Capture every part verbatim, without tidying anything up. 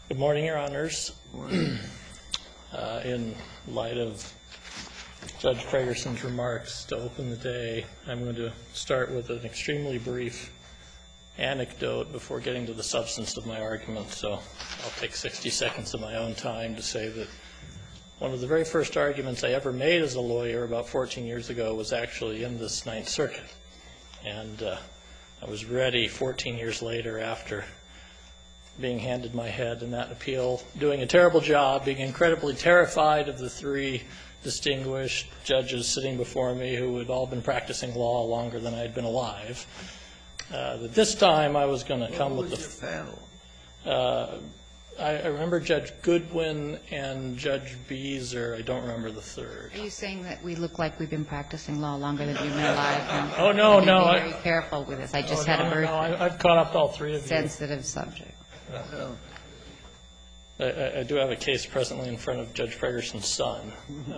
Good morning, Your Honors. uh, in light of Judge Pragerson's remarks to open the day, I'm going to start with an extremely brief anecdote before getting to the substance of my argument. So I'll take sixty seconds of my own time to say that one of the very first arguments I ever made as a lawyer about fourteen years ago was actually in this Ninth Circuit. And uh, I was ready fourteen years later, after being handed my head in that appeal, doing a terrible job, being incredibly terrified of the three distinguished judges sitting before me who had all been practicing law longer than I had been alive. Uh, that this time I was going to come with the What was your panel? Uh, I, I remember Judge Goodwin and Judge Beezer. I don't remember the third. Are you saying that we look like we've been practicing law longer than you've been alive? Now? Oh, no, Be no. Very I, careful with this. I just oh, had no, a very no, I, I've caught up to all three of you. sensitive subject. No. I, I do have a case presently in front of Judge Pragerson's son.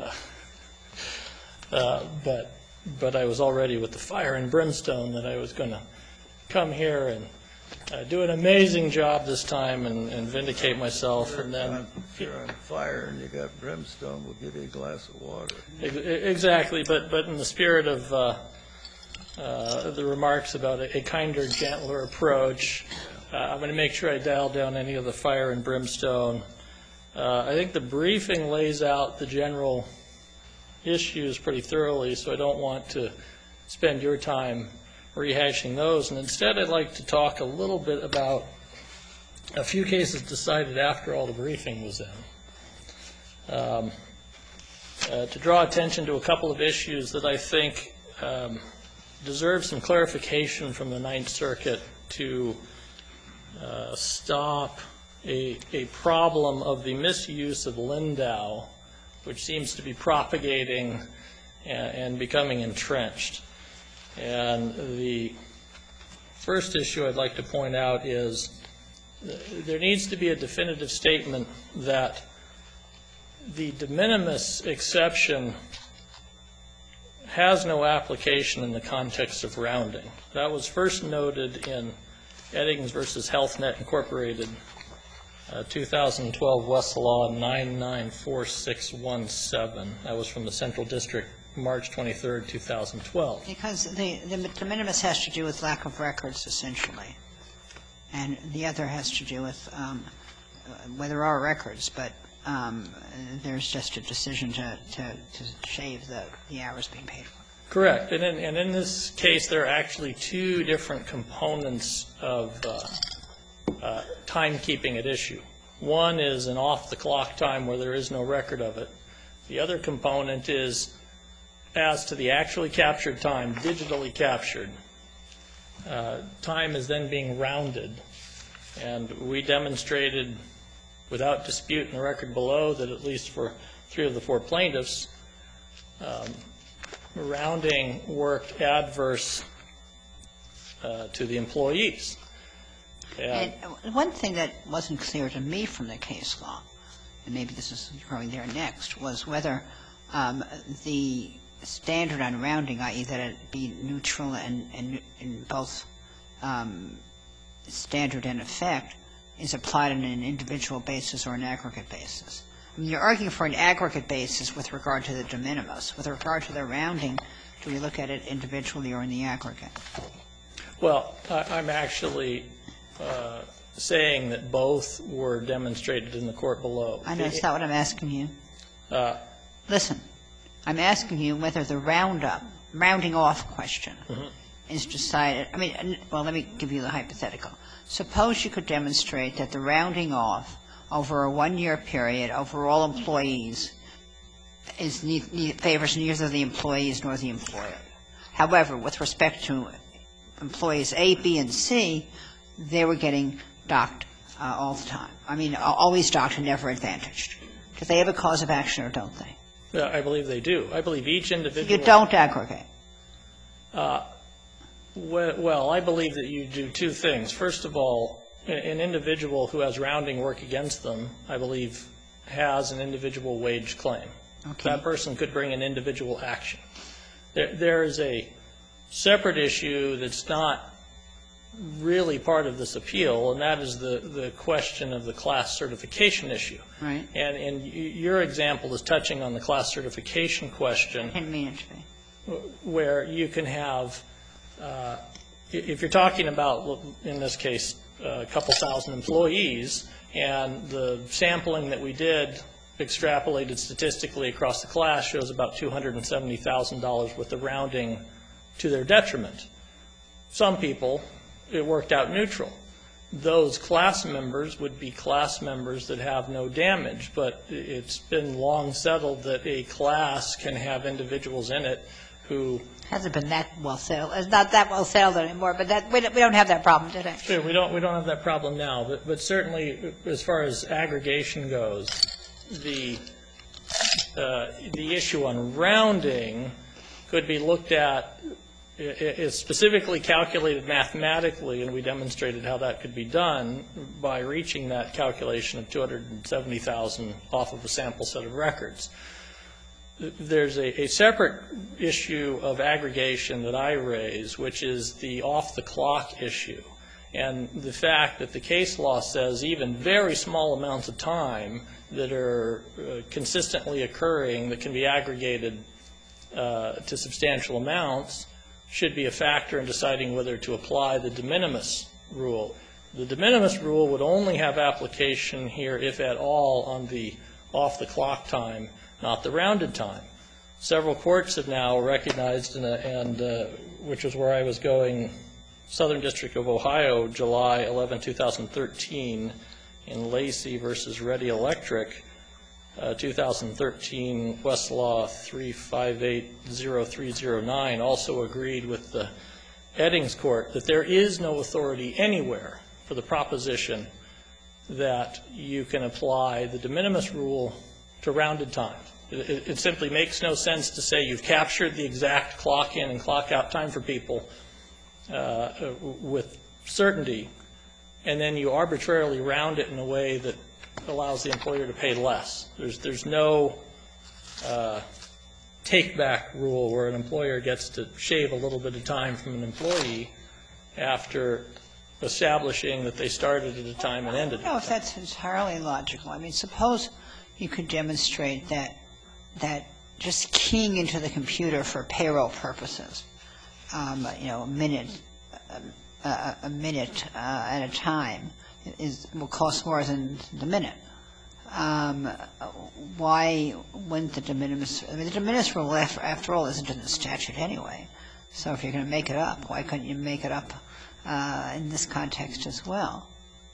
Uh, uh, but but I was already with the fire and brimstone that I was going to come here and uh, do an amazing job this time and, and vindicate myself. And then, If you're on fire and you got brimstone, we'll give you a glass of water. exactly, but, but in the spirit of uh, uh, the remarks about a, a kinder, gentler approach, uh, I'm going to make sure I dial down any of the fire and brimstone. Uh, I think the briefing lays out the general issues pretty thoroughly, so I don't want to spend your time rehashing those. And instead, I'd like to talk a little bit about a few cases decided after all the briefing was in. Um, uh, to draw attention to a couple of issues that I think um, deserve some clarification from the Ninth Circuit to uh, stop a, a problem of the misuse of Lindau, which seems to be propagating and, and becoming entrenched. And the first issue I'd like to point out is there needs to be a definitive statement that the de minimis exception has no application in the context of rounding. That was first noted in Eddings versus HealthNet Incorporated, uh, two thousand twelve Westlaw nine nine four six one seven. That was from the Central District, March twenty-third, two thousand twelve. Because the, the de minimis has to do with lack of records, essentially. And the other has to do with, um, well, there are records, but um, there's just a decision to, to, to shave the, the hours being paid for. Correct. And in, and in this case, there are actually two different components of uh, uh, timekeeping at issue. One is an off-the-clock time where there is no record of it. The other component is as to the actually captured time, digitally captured. Uh, time is then being rounded. And we demonstrated without dispute in the record below that at least for three of the four plaintiffs, um, rounding worked adverse uh, to the employees. And, and one thing that wasn't clear to me from the case law, and maybe this is going there next, was whether um, the standard on rounding, that is that it be neutral and, and in both um, standard and effect, is applied on an individual basis or an aggregate basis. I mean, you're arguing for an aggregate basis with regard to the de minimis. With regard to the rounding, do we look at it individually or in the aggregate? Well, I, I'm actually uh, saying that both were demonstrated in the court below. I know. Is that what I'm asking you? Uh, Listen, I'm asking you whether the roundup, rounding off question mm-hmm. is decided. I mean, well, let me give you the hypothetical. Suppose you could demonstrate that the rounding off over a one-year period over all employees is ne ne favors neither the employees nor the employer. However, with respect to employees A, B, and C, they were getting docked uh, all the time. I mean, always docked and never advantaged. Do they have a cause of action or don't they? Yeah, I believe they do. I believe each individual. You don't aggregate. Uh, well, I believe that you do two things. First of all, an individual who has rounding work against them, I believe, has an individual wage claim. Okay. That person could bring an individual action. There, there is a separate issue that's not really part of this appeal, and that is the, the question of the class certification issue. Right. And, and y- your example is touching on the class certification question. I didn't mean it to be. Where you can have, uh, if you're talking about, in this case, a couple thousand employees, and the sampling that we did extrapolated statistically across the class shows about two hundred seventy thousand dollars worth of rounding to their detriment. Some people, it worked out neutral. Those class members would be class members that have no damage, but it's been long settled that a class can have individuals in it who Hasn't been that well settled. It's not that well settled anymore, but that, we don't, we don't have that problem today. Sure, we don't we don't have that problem now, but but certainly as far as aggregation goes, the uh, the issue on rounding could be looked at. It is specifically calculated mathematically, and we demonstrated how that could be done by reaching that calculation of two hundred seventy thousand off of a sample set of records. There's a, a separate issue of aggregation that I raise, which is the off-the-clock issue, and the fact that the case law says even very small amounts of time that are uh, consistently occurring that can be aggregated uh, to substantial amounts should be a factor in deciding whether to apply the de minimis rule. The de minimis rule would only have application here, if at all, on the off-the-clock time, not the rounded time. Several courts have now recognized, and, and uh, which is where I was going, Southern District of Ohio, July eleventh, two thousand thirteen, in Lacey versus Ready Electric, uh, two thousand thirteen Westlaw three five eight zero three zero nine, also agreed with the Eddings Court that there is no authority anywhere for the proposition that you can apply the de minimis rule to rounded time. It, it simply makes no sense to say you've captured the exact clock in and clock out time for people uh, with certainty, and then you arbitrarily round it in a way that allows the employer to pay less. There's, there's no uh, take-back rule where an employer gets to shave a little bit of time from an employee after establishing that they started at a time and ended I don't know at if a time. that's entirely logical. I mean, suppose you could demonstrate that that just keying into the computer for payroll purposes, um, you know, a minute, a, a minute uh, at a time is will cost more than the minute. Um, why wouldn't the de minimis? I mean, the de minimis rule, after, after all, isn't in the statute anyway. So if you're going to make it up, why couldn't you make it up uh, in this context as well?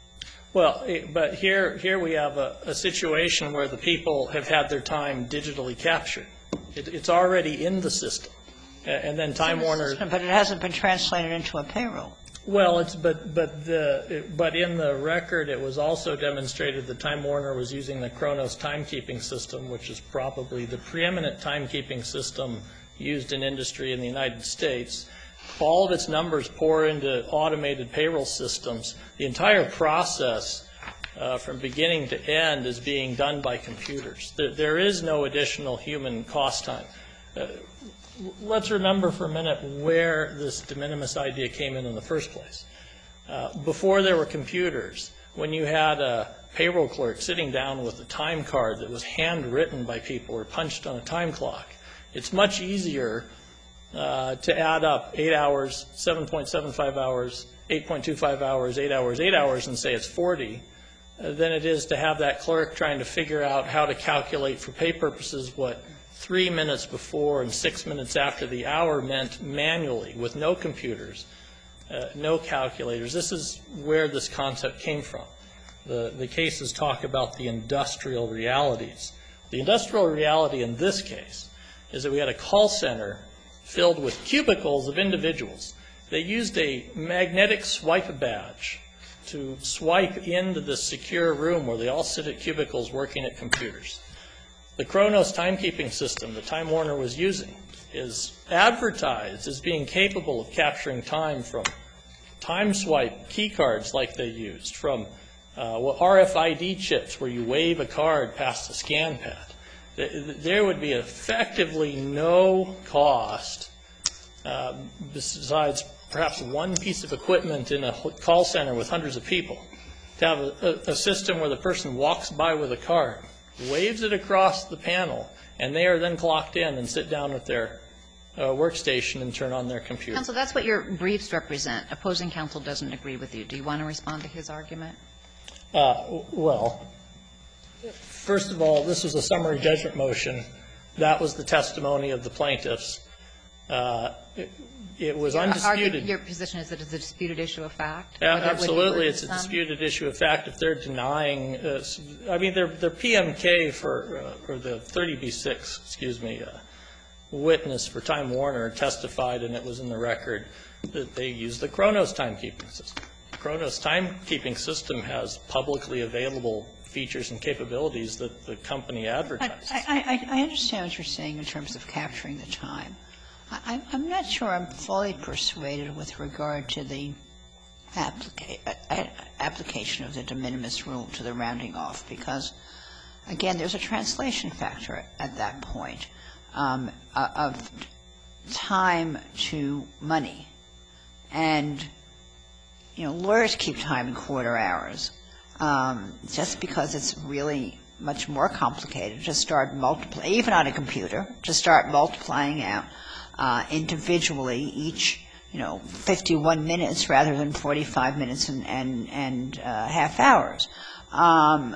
Well, but here, here we have a, a situation where the people have had their time digitally captured. It, it's already in the system, and then Time Warner. But it hasn't been translated into a payroll. Well, it's but but the but in the record, it was also demonstrated that Time Warner was using the Kronos timekeeping system, which is probably the preeminent timekeeping system used in industry in the United States. All of its numbers pour into automated payroll systems. The entire process uh, from beginning to end is being done by computers. There, there is no additional human cost time. Uh, let's remember for a minute where this de minimis idea came in in the first place. Uh, before there were computers, when you had a payroll clerk sitting down with a time card that was handwritten by people or punched on a time clock, it's much easier Uh, to add up eight hours, seven point seven five hours, eight point two five hours, eight hours, eight hours, and say it's forty, uh, than it is to have that clerk trying to figure out how to calculate for pay purposes what three minutes before and six minutes after the hour meant manually with no computers, uh, no calculators. This is where this concept came from. The, the cases talk about the industrial realities. The industrial reality in this case is that we had a call center filled with cubicles of individuals. They used a magnetic swipe badge to swipe into this secure room where they all sit at cubicles working at computers. The Kronos timekeeping system that Time Warner was using is advertised as being capable of capturing time from time swipe key cards like they used, from uh, well, R F I D chips where you wave a card past a scan pad. There would be effectively no cost uh, besides perhaps one piece of equipment in a call center with hundreds of people, to have a, a, a system where the person walks by with a card, waves it across the panel, and they are then clocked in and sit down at their uh, workstation and turn on their computer. Counsel, that's what your briefs represent. Opposing counsel doesn't agree with you. Do you want to respond to his argument? Uh, well, first of all, this was a summary judgment motion. That was the testimony of the plaintiffs. Uh, it, it was Your undisputed. argu- Your position is that it's a disputed issue of fact? Yeah, Whether it would be absolutely, it's a burdensome? disputed issue of fact if they're denying. Uh, I mean, their their P M K for uh, or the thirty B six, excuse me, uh, witness for Time Warner testified, and it was in the record that they used the Kronos timekeeping system. The Kronos timekeeping system has publicly available features and capabilities that the company advertises. But I, I, I understand what you're saying in terms of capturing the time. I, I'm not sure I'm fully persuaded with regard to the applica- application of the de minimis rule to the rounding off, because, again, there's a translation factor at that point um, of time to money. And, you know, lawyers keep time in quarter hours. Um, just because it's really much more complicated to start multiplying, even on a computer, to start multiplying out uh, individually each, you know, fifty-one minutes rather than forty-five minutes and, and, and uh, half hours. Um,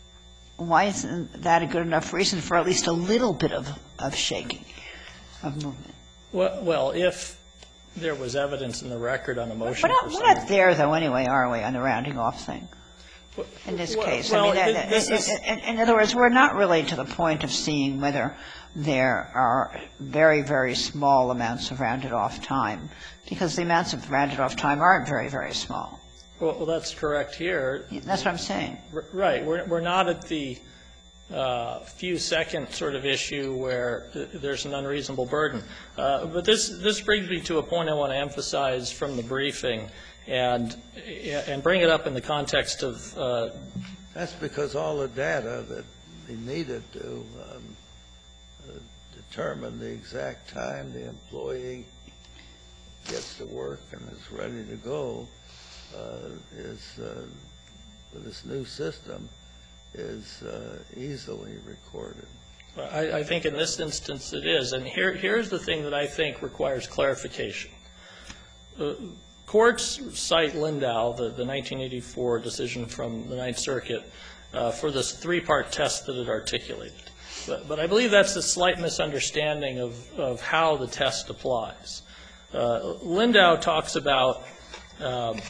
why isn't that a good enough reason for at least a little bit of, of shaking, of movement? Well, well, if there was evidence in the record on a motion We're not, for we're summary not there, though, anyway, are we, on the rounding off thing? In this Well, case, well, I mean, that, this in, is- in, in other words, we're not really to the point of seeing whether there are very, very small amounts of rounded off time, because the amounts of rounded off time aren't very, very small. Well, well, that's correct here. That's what I'm saying. R- Right. We're we're not at the uh, few second sort of issue where th- there's an unreasonable burden. Uh, but this this brings me to a point I want to emphasize from the briefing, and and bring it up in the context of. Uh, That's because all the data that they needed to um, uh, determine the exact time the employee gets to work and is ready to go uh, is, uh, with this new system, is uh, easily recorded. I, I think in this instance it is, and here here's the thing that I think requires clarification. Uh, Courts cite Lindau, the, the nineteen eighty-four decision from the Ninth Circuit, uh, for this three-part test that it articulated. But, but I believe that's a slight misunderstanding of, of how the test applies. Uh, Lindau talks about um,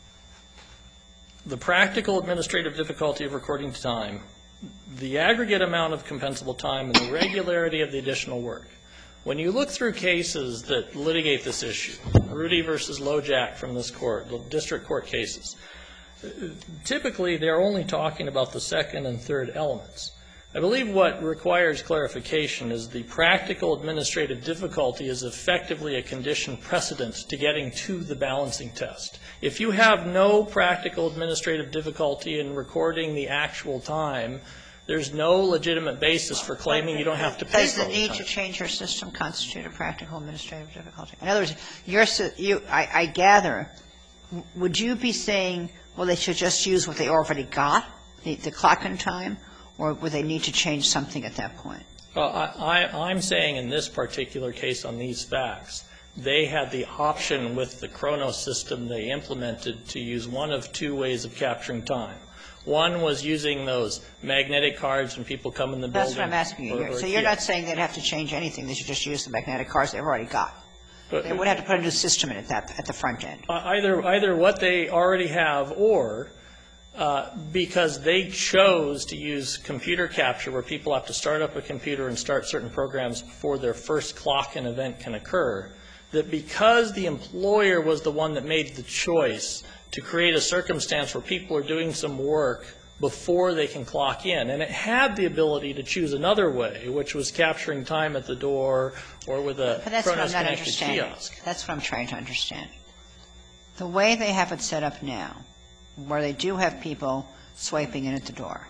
the practical administrative difficulty of recording time, the aggregate amount of compensable time, and the regularity of the additional work. When you look through cases that litigate this issue, Rudy versus Lojack from this court, the district court cases, typically they're only talking about the second and third elements. I believe what requires clarification is the practical administrative difficulty is effectively a condition precedent to getting to the balancing test. If you have no practical administrative difficulty in recording the actual time, there's no legitimate basis for claiming you don't have to pay Does for the all need time. to change your system constitute a practical administrative difficulty? In other words, your, sy- you, I, I gather, w- would you be saying, well, they should just use what they already got, the, the clock and time, or would they need to change something at that point? Well, I, I, I'm saying in this particular case on these facts, they had the option with the Kronos system they implemented to use one of two ways of capturing time. One was using those magnetic cards when people come in the building. That's what I'm asking you or- here. or So you're not kiosks. saying they'd have to change anything. They should just use the magnetic cards they've already got. But- They would have to put a new system in at that, at the front end. Uh, Either, either what they already have, or uh, because they chose to use computer capture, where people have to start up a computer and start certain programs before their first clock-in event can occur, that because the employer was the one that made the choice to create a circumstance where people are doing some work before they can clock in, and it had the ability to choose another way, which was capturing time at the door or with a But that's what I'm not Kronos-connected understanding. kiosk. That's what I'm trying to understand. The way they have it set up now, where they do have people swiping in at the door,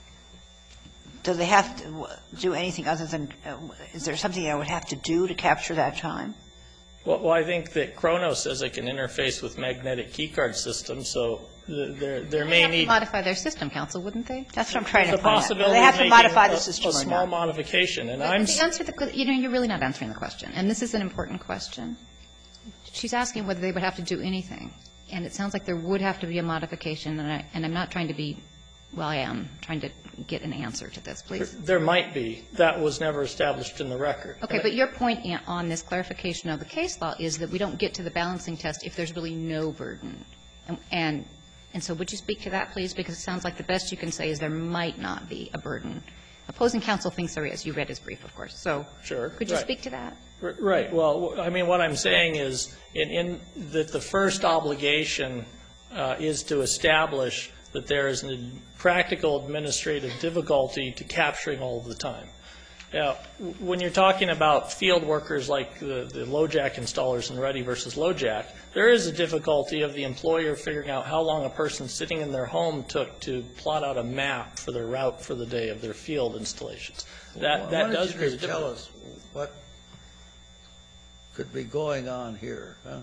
do they have to do anything other than, uh, is there something they would have to do to capture that time? Well, well, I think that Chronos says it can interface with magnetic keycard systems, so th- there there may They have need to modify their system, counsel, wouldn't they? That's what I'm trying the to find out. possibility They have of to making modify the a- system a or small not. modification, and But I'm the answer to the, you know, you're really not answering the question, and this is an important question. She's asking whether they would have to do anything, and it sounds like there would have to be a modification, and, I, and I'm not trying to be, well, I am trying to get an answer to this, please. There might be. That was never established in the record. Okay, but your point in- on this clarification of the case law is that we don't get to the balancing test if there's really no burden. And, and, and so would you speak to that, please? Because it sounds like the best you can say is there might not be a burden. Opposing counsel thinks there is. You read his brief, of course. So Sure, could you right. speak to that? R- Right. Well, I mean, what I'm saying is in, in that the first obligation uh, is to establish that there is a practical administrative difficulty to capturing all of the time. Now, w- when you're talking about field workers like the, the LoJack installers in Ready versus LoJack, there is a difficulty of the employer figuring out how long a person sitting in their home took to plot out a map for their route for the day of their field installations. That, Why that don't does you create a just tell difficulty. us what could be going on here, huh?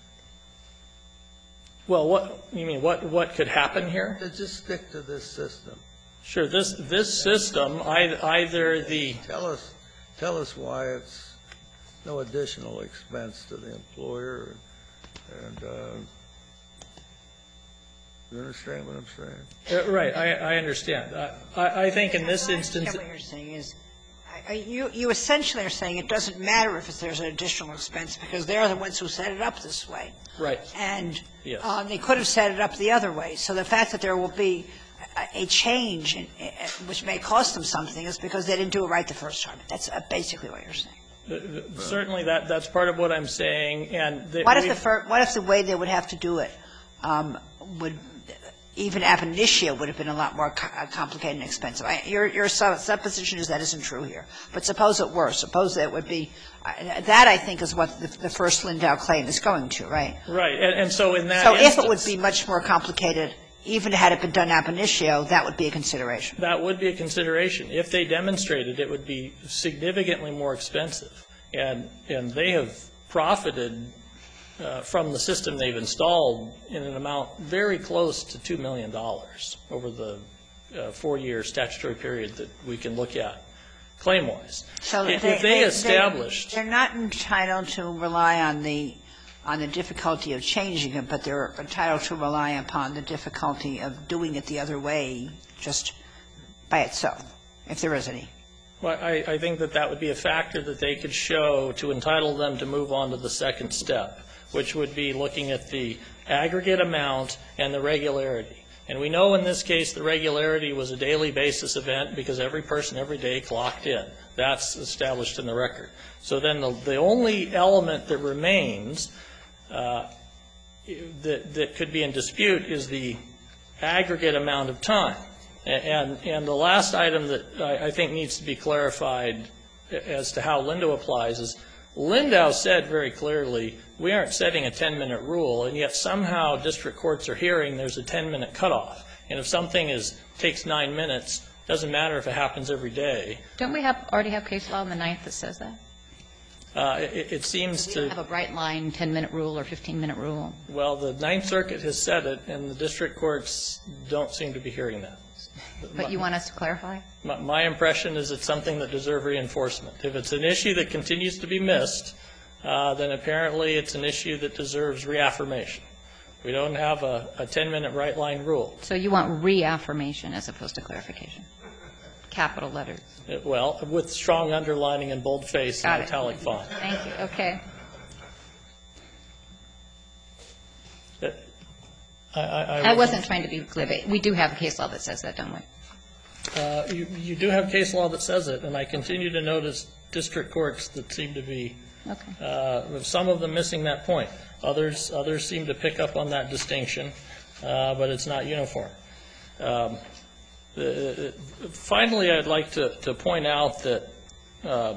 Well, what, you mean, what, what could happen here? To just stick to this system. Sure, this, this system, ei- either the, Tell us, tell us why it's no additional expense to the employer, and, uh, you understand what I'm saying? uh, right, I, I understand. I, I I think in this I instance, understand what you're saying is, I- I- you you essentially are saying it doesn't matter if there's an additional expense because they're the ones who set it up this way. right, And Yes. uh, they could have set it up the other way. So the fact that there will be a- a change, in- in- which may cost them something, is because they didn't do it right the first time. That's uh, basically what you're saying. The- the- certainly that, that's part of what I'm saying, and that What if the we've- fir- what if the way they would have to do it um, would, even ab initio would have been a lot more co- uh, complicated and expensive? I- Your your su- supposition is that isn't true here. But suppose it were. Suppose that would be uh, that, I think, is what the, the first Lindau claim is going to, right? Right, and, and so in that So if instance, it would be much more complicated, even had it been done ab initio, that would be a consideration. that would be a consideration. If they demonstrated, it would be significantly more expensive. And, and they have profited uh, from the system they've installed in an amount very close to two million dollars over the uh, four-year statutory period that we can look at claim-wise. So If if they established, They're not entitled to rely on the, on the difficulty of changing it, but they're entitled to rely upon the difficulty of doing it the other way just by itself, if there is any. well, I, I think that that would be a factor that they could show to entitle them to move on to the second step, which would be looking at the aggregate amount and the regularity. And we know in this case the regularity was a daily basis event because every person every day clocked in. That's established in the record. So then the, the only element that remains uh, that, that could be in dispute is the aggregate amount of time. And, and the last item that I, I think needs to be clarified as to how Lindau applies is Lindau said very clearly, we aren't setting a ten-minute rule, and yet somehow district courts are hearing there's a ten-minute cutoff. And if something is takes nine minutes, it doesn't matter if it happens every day. Don't we have, already have case law in the ninth that says that? Uh, it, it seems We don't have to, a bright line ten-minute rule or fifteen-minute rule. well, the Ninth Circuit has said it, and the district courts don't seem to be hearing that. But you want us to clarify? My, my impression is it's something that deserves reinforcement. If it's an issue that continues to be missed, uh, then apparently it's an issue that deserves reaffirmation. We don't have a, a ten-minute right line rule. So you want reaffirmation as opposed to clarification? Capital letters. Uh, Well, with strong underlining and boldface Got and it. italic font. Thank you. Okay. Uh, I, I, I wasn't trying to be glib. We do have a case law that says that, don't we? Uh, you, you do have case law that says it, and I continue to notice district courts that seem to be, Okay. uh, some of them missing that point. Others, others seem to pick up on that distinction, uh, but it's not uniform. Um, the, finally, I'd like to, to point out that um,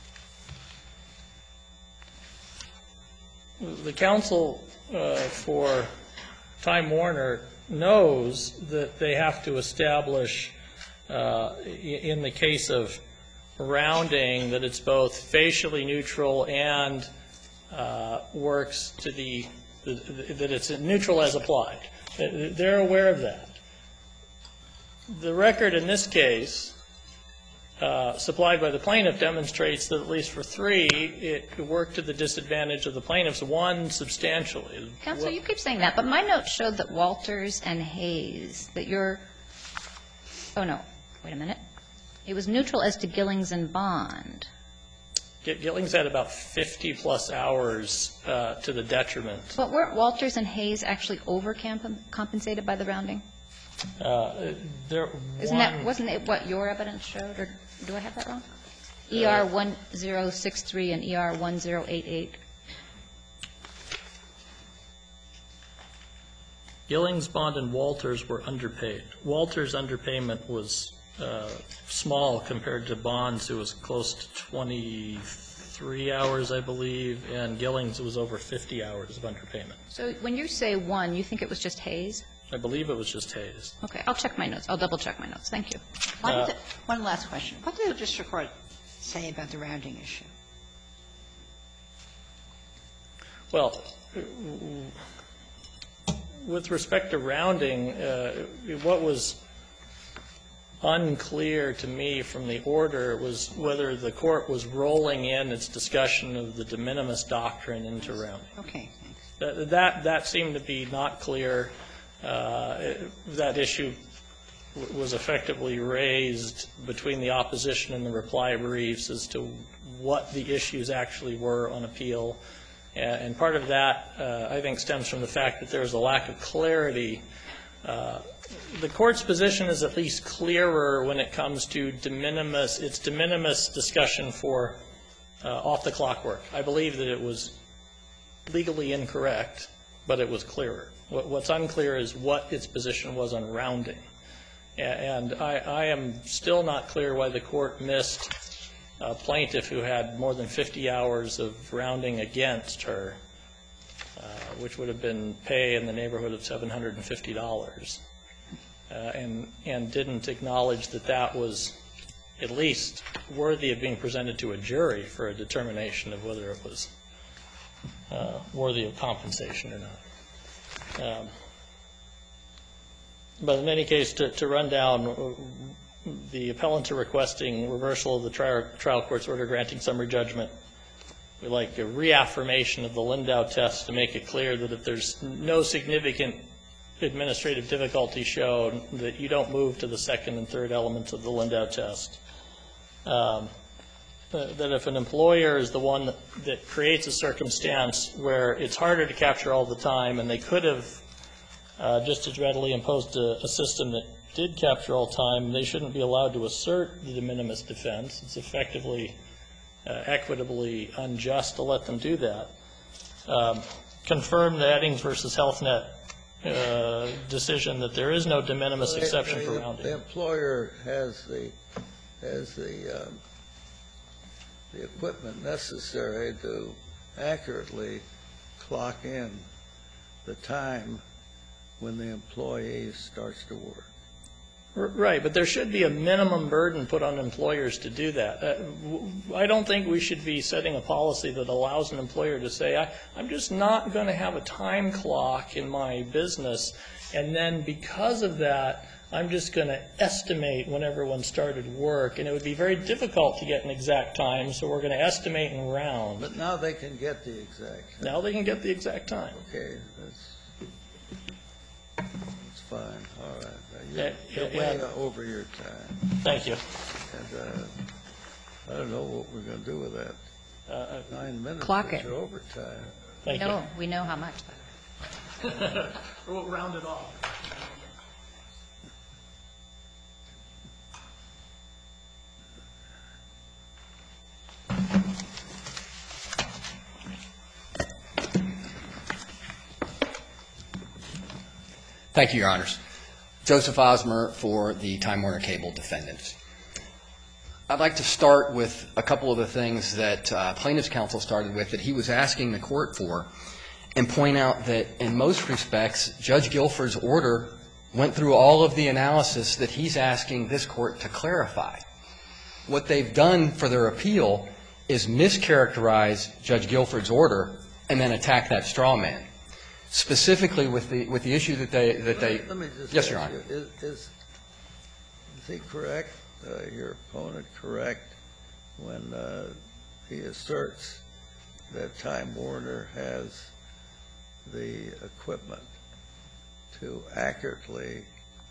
the counsel uh, for Time Warner knows that they have to establish uh, in the case of rounding that it's both facially neutral and uh, works to the, the, that it's neutral as applied. They're aware of that. The record in this case, uh, supplied by the plaintiff, demonstrates that at least for three, it worked to the disadvantage of the plaintiffs, one substantially. Counsel, you keep saying that, but my notes showed that Walters and Hayes, that you're – oh, no. Wait a minute. It was neutral as to Gillings and Bond. Gillings had about fifty-plus hours uh, to the detriment. But weren't Walters and Hayes actually overcompensated by the rounding? Uh, there Isn't one, that – wasn't it what your evidence showed, or do I have that wrong? E R one zero six three and E R one zero eight eight. Gillings, Bond, and Walters were underpaid. Walters' underpayment was uh, small compared to Bond's, who was close to twenty-three hours, I believe, and Gillings was over fifty hours of underpayment. So when you say one, you think it was just Hayes? I believe it was just Hayes. Okay. I'll check my notes. I'll double-check my notes. Thank you. Why Uh, did the, one last question. What did the district court say about the rounding issue? Well, with respect to rounding, uh, what was unclear to me from the order was whether the court was rolling in its discussion of the de minimis doctrine into rounding. Okay, thanks. That, that, that seemed to be not clear. Uh, that issue w- was effectively raised between the opposition and the reply briefs as to what the issues actually were on appeal. And, and part of that, uh, I think, stems from the fact that there was a lack of clarity. Uh, the court's position is at least clearer when it comes to de minimis, its de minimis discussion for uh, off-the-clock work. I believe that it was legally incorrect, but it was clearer. What's unclear is what its position was on rounding. And I, I am still not clear why the court missed a plaintiff who had more than fifty hours of rounding against her, uh, which would have been pay in the neighborhood of seven hundred fifty dollars, uh, and, and didn't acknowledge that that was at least worthy of being presented to a jury for a determination of whether it was uh, worthy of compensation or not. Um, but in any case, to, to run down, the appellants are requesting reversal of the trial, trial court's order granting summary judgment. We'd like a reaffirmation of the Lindau test to make it clear that if there's no significant administrative difficulty shown, that you don't move to the second and third elements of the Lindau test. Um, that if an employer is the one that, that creates a circumstance where it's harder to capture all the time, and they could have uh, just as readily imposed a, a system that did capture all time, they shouldn't be allowed to assert the de minimis defense. It's effectively uh, equitably unjust to let them do that. Um, confirm the Eddings versus HealthNet uh, decision that there is no de minimis Well, exception the, for rounding. The employer has the has the um, the equipment necessary to accurately clock in the time when the employee starts to work. Right, but there should be a minimum burden put on employers to do that. Uh, I don't think we should be setting a policy that allows an employer to say, I, I'm just not going to have a time clock in my business, and then because of that, I'm just going to estimate when everyone started work, and it would be very difficult to get an exact time, so we're going to estimate and round. But now they can get the exact time. Now they can get the exact time. Okay, that's, that's fine, all right. You're, Yeah, you're yeah, way yeah. over your time. Thank you. And uh, I don't know what we're going to do with that. Uh, Nine minutes Clock is it. your overtime. thank No, we know how much. you. We'll round it off. Thank you, Your Honors. Joseph Osmer for the Time Warner Cable defendants. I'd like to start with a couple of the things that uh, plaintiff's counsel started with that he was asking the court for, and point out that in most respects, Judge Guilford's order went through all of the analysis that he's asking this court to clarify. What they've done for their appeal is mischaracterize Judge Guilford's order and then attack that straw man. Specifically with the with the issue that they that they Let me just yes, ask Your Honor. you, is, is, is he correct, uh, your opponent correct, when uh, he asserts that Time Warner has the equipment to accurately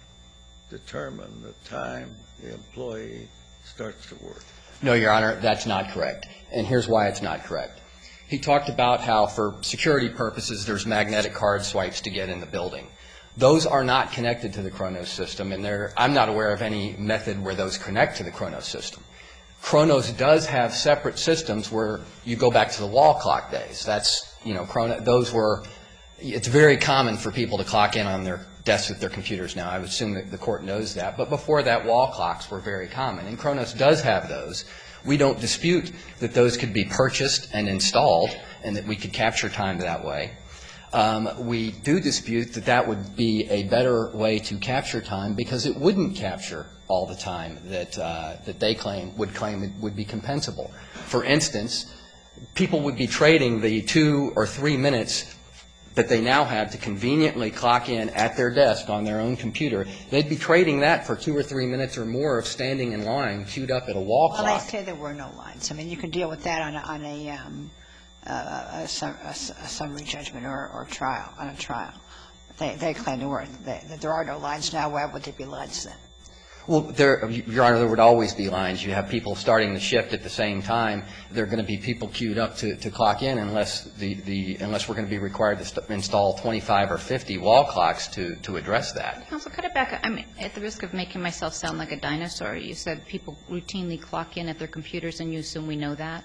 determine the time the employee starts to work? No, Your Honor, that's not correct. And here's why it's not correct. He talked about how for security purposes there's magnetic card swipes to get in the building. Those are not connected to the Kronos system, and there, I'm not aware of any method where those connect to the Kronos system. Kronos does have separate systems where you go back to the wall clock days. That's, you know, Kronos, those were, it's very common for people to clock in on their desks with their computers now. I would assume that the Court knows that. But before that, wall clocks were very common, and Kronos does have those. We don't dispute that those could be purchased and installed and that we could capture time that way. Um, we do dispute that that would be a better way to capture time because it wouldn't capture all the time that uh, that they claim would claim it would be compensable. For instance, people would be trading the two or three minutes that they now have to conveniently clock in at their desk on their own computer. They'd be trading that for two or three minutes or more of standing in line queued up at a wall clock. Well, they say there were no lines. I mean, you can deal with that on a, on a, um, uh, a, sum, a, a summary judgment or, or trial, on a trial. They, they claim there were. They, that there are no lines now. Why would there be lines then? Well, there, Your Honor, there would always be lines. You have people starting the shift at the same time. There are going to be people queued up to, to clock in unless the, the unless we're going to be required to st- install twenty-five or fifty wall clocks to, to address that. Counsel, cut it back. I'm at the risk of making myself sound like a dinosaur. You said people routinely clock in at their computers, and you assume we know that.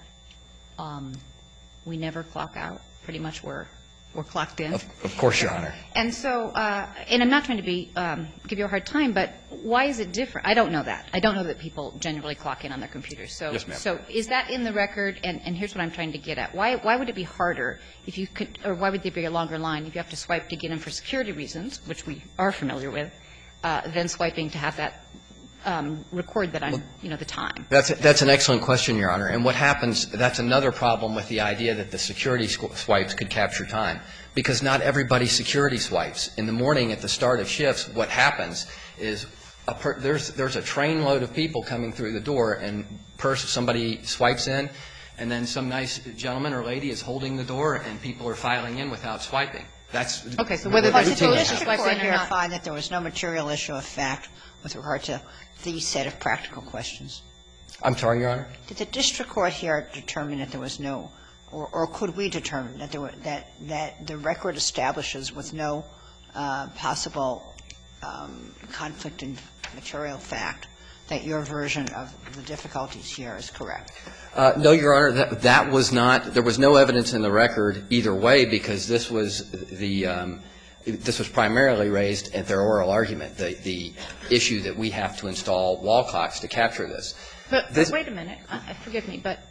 Um, we never clock out. Pretty much we're we're clocked in. Of, of course, Your Honor. And so, uh, and I'm not trying to be um, give you a hard time, but why is it different? I don't know that. I don't know that people generally clock in on their computers. So, yes, ma'am. So is that in the record? And, and here's what I'm trying to get at. Why why would it be harder if you could, or why would there be a longer line if you have to swipe to get in for security reasons, which we are familiar with, uh, than swiping to have that um, record that I'm, you know, the time? That's a, that's an excellent question, Your Honor. And what happens, that's another problem with the idea that the security swipes could capture time, because not everybody security swipes. In the morning at the start of shifts, what happens is a per, there's there's a trainload of people coming through the door, and pers- somebody swipes in, and then some nice gentleman or lady is holding the door, and people are filing in without swiping. That's okay. So whether But that's did the routinely district swiped court in or here not. find that there was no material issue of fact with regard to the set of practical questions? I'm sorry, Your Honor? Did the district court here determine that there was no, or, or could we determine that there were, that, that the record establishes with no uh, possible um, conflict in material fact that your version of the difficulties here is correct? Uh, no, Your Honor, that, that was not, there was no evidence in the record either way, because this was the, um, this was primarily raised at their oral argument, the, the issue that we have to install wall clocks to capture this. But, this but wait a minute. Uh, forgive me, but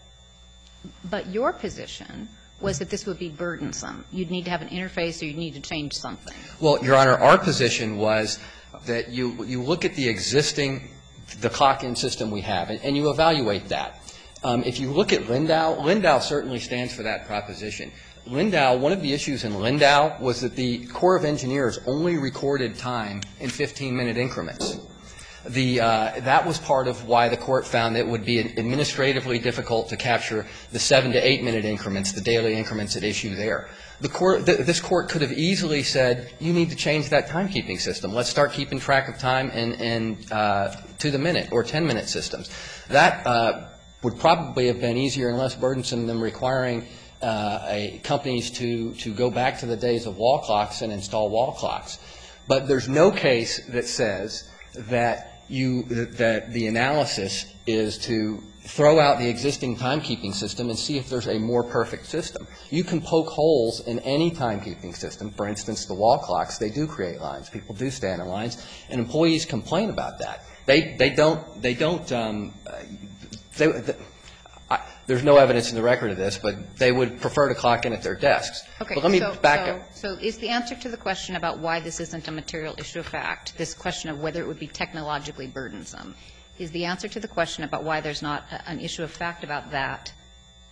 but your position was that this would be burdensome. You'd need to have an interface, or you'd need to change something. Well, Your Honor, our position was that you you look at the existing, the clock-in system we have, and, and you evaluate that. Um, if you look at Lindau, Lindau certainly stands for that proposition. Lindau, one of the issues in Lindau was that the Corps of Engineers only recorded time in fifteen-minute increments. The, uh, that was part of why the court found it would be administratively difficult to capture the seven to eight minute increments, the daily increments at issue there. The court, th- this court could have easily said, you need to change that timekeeping system. Let's start keeping track of time in, in uh, to the minute or ten minute systems. That uh, would probably have been easier and less burdensome than requiring uh, a, companies to, to go back to the days of wall clocks and install wall clocks. But there's no case that says that you that the analysis is to throw out the existing timekeeping system and see if there's a more perfect system. You can poke holes in any timekeeping system. For instance, the wall clocks, they do create lines. People do stand in lines, and employees complain about that. They they don't they don't um, they, they, I, there's no evidence in the record of this, but they would prefer to clock in at their desks. Okay. But let me so, back so, up. So is the answer to the question about why this isn't a material issue of fact, this question of whether it would be technologically burdensome, is the answer to the question about why there's not a, an issue of fact about that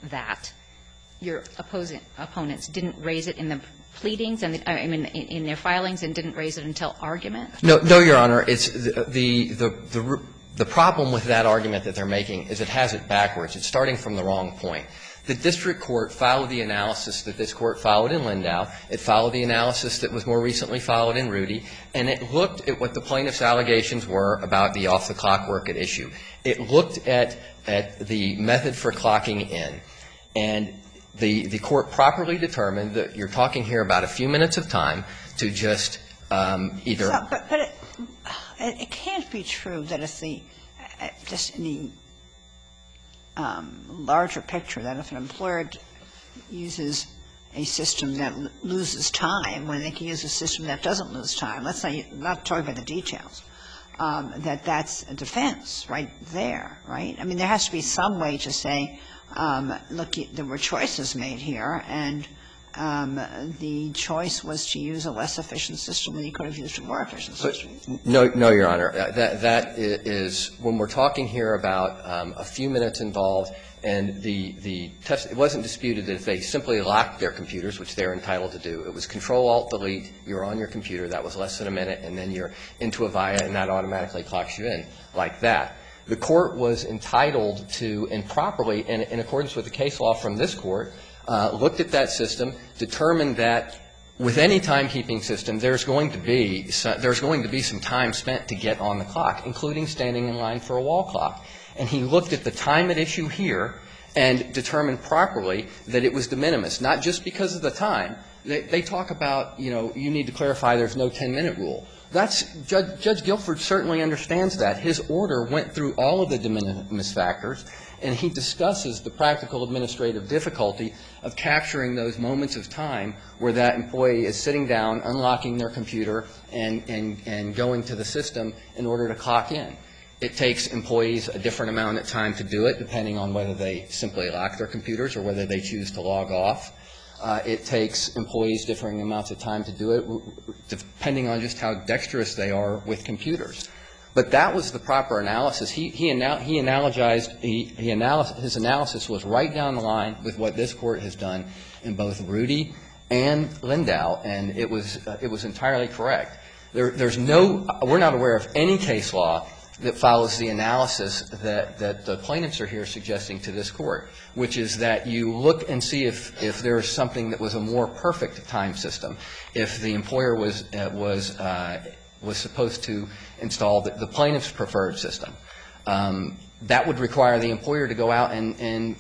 that your opposing opponents didn't raise it in the pleadings and the, I mean in, in their filings and didn't raise it until argument? No, no, Your Honor. It's the the the, the The problem with that argument that they're making is it has it backwards. It's starting from the wrong point. The district court followed the analysis that this court followed in Lindau. It followed the analysis that was more recently followed in Rudy, and it looked at what the plaintiff's allegations were about the off-the-clock work at issue. It looked at at the method for clocking in, and the the court properly determined that you're talking here about a few minutes of time to just um, either. So, but but it, it can't be true that it's the just in the um, larger picture that if an employer uses a system that loses time when they can use a system that doesn't lose time, let's say, not talking about the details, um, that that's a defense right there, right? I mean, there has to be some way to say, um, look, there were choices made here, and um, the choice was to use a less efficient system when you could have used a more efficient system. But no, no, Your Honor. That, that is, when we're talking here about um, a few minutes involved, and the, the test, it wasn't disputed that if they simply locked their computers, which they're entitled to do, it was Control-Alt-Delete, you're on your computer, that was less than a minute, and then you're into Avaya, and that automatically clocks you in like that. The court was entitled to, and properly, in, in accordance with the case law from this court, uh, looked at that system, determined that with any timekeeping system, there's going to be there's going to be some time spent to get on the clock, including standing in line for a wall clock. And he looked at the time at issue here and determined properly that it was de minimis, not just because of the time. They, they talk about, you know, you need to clarify there's no ten-minute rule. That's Judge, Judge Guilford certainly understands that. His order went through all of the de minimis factors, and he discusses the practical administrative difficulty of capturing those moments of time where that employee is sitting down, unlocking their computer, and, and, and going to the system in order to clock in. It takes employees a different amount of time to do it, depending on whether they simply lock their computers or whether they choose to log off. Uh, it takes employees differing amounts of time to do it, depending on just how dexterous they are with computers. But that was the proper analysis. He, he, anal- he analogized, he, he analysis, his analysis was right down the line with what this Court has done in both Rudy and Lindau, and it was, uh, it was entirely correct. There, there's no, we're not aware of any case law that follows the analysis that, that the plaintiffs are here suggesting to this Court, which is that you look and see if, if there's something that was a more perfect time system, if the employer was, uh, was, uh, was supposed to install the, the plaintiff's preferred system. Um, that would require the employer to go out and, and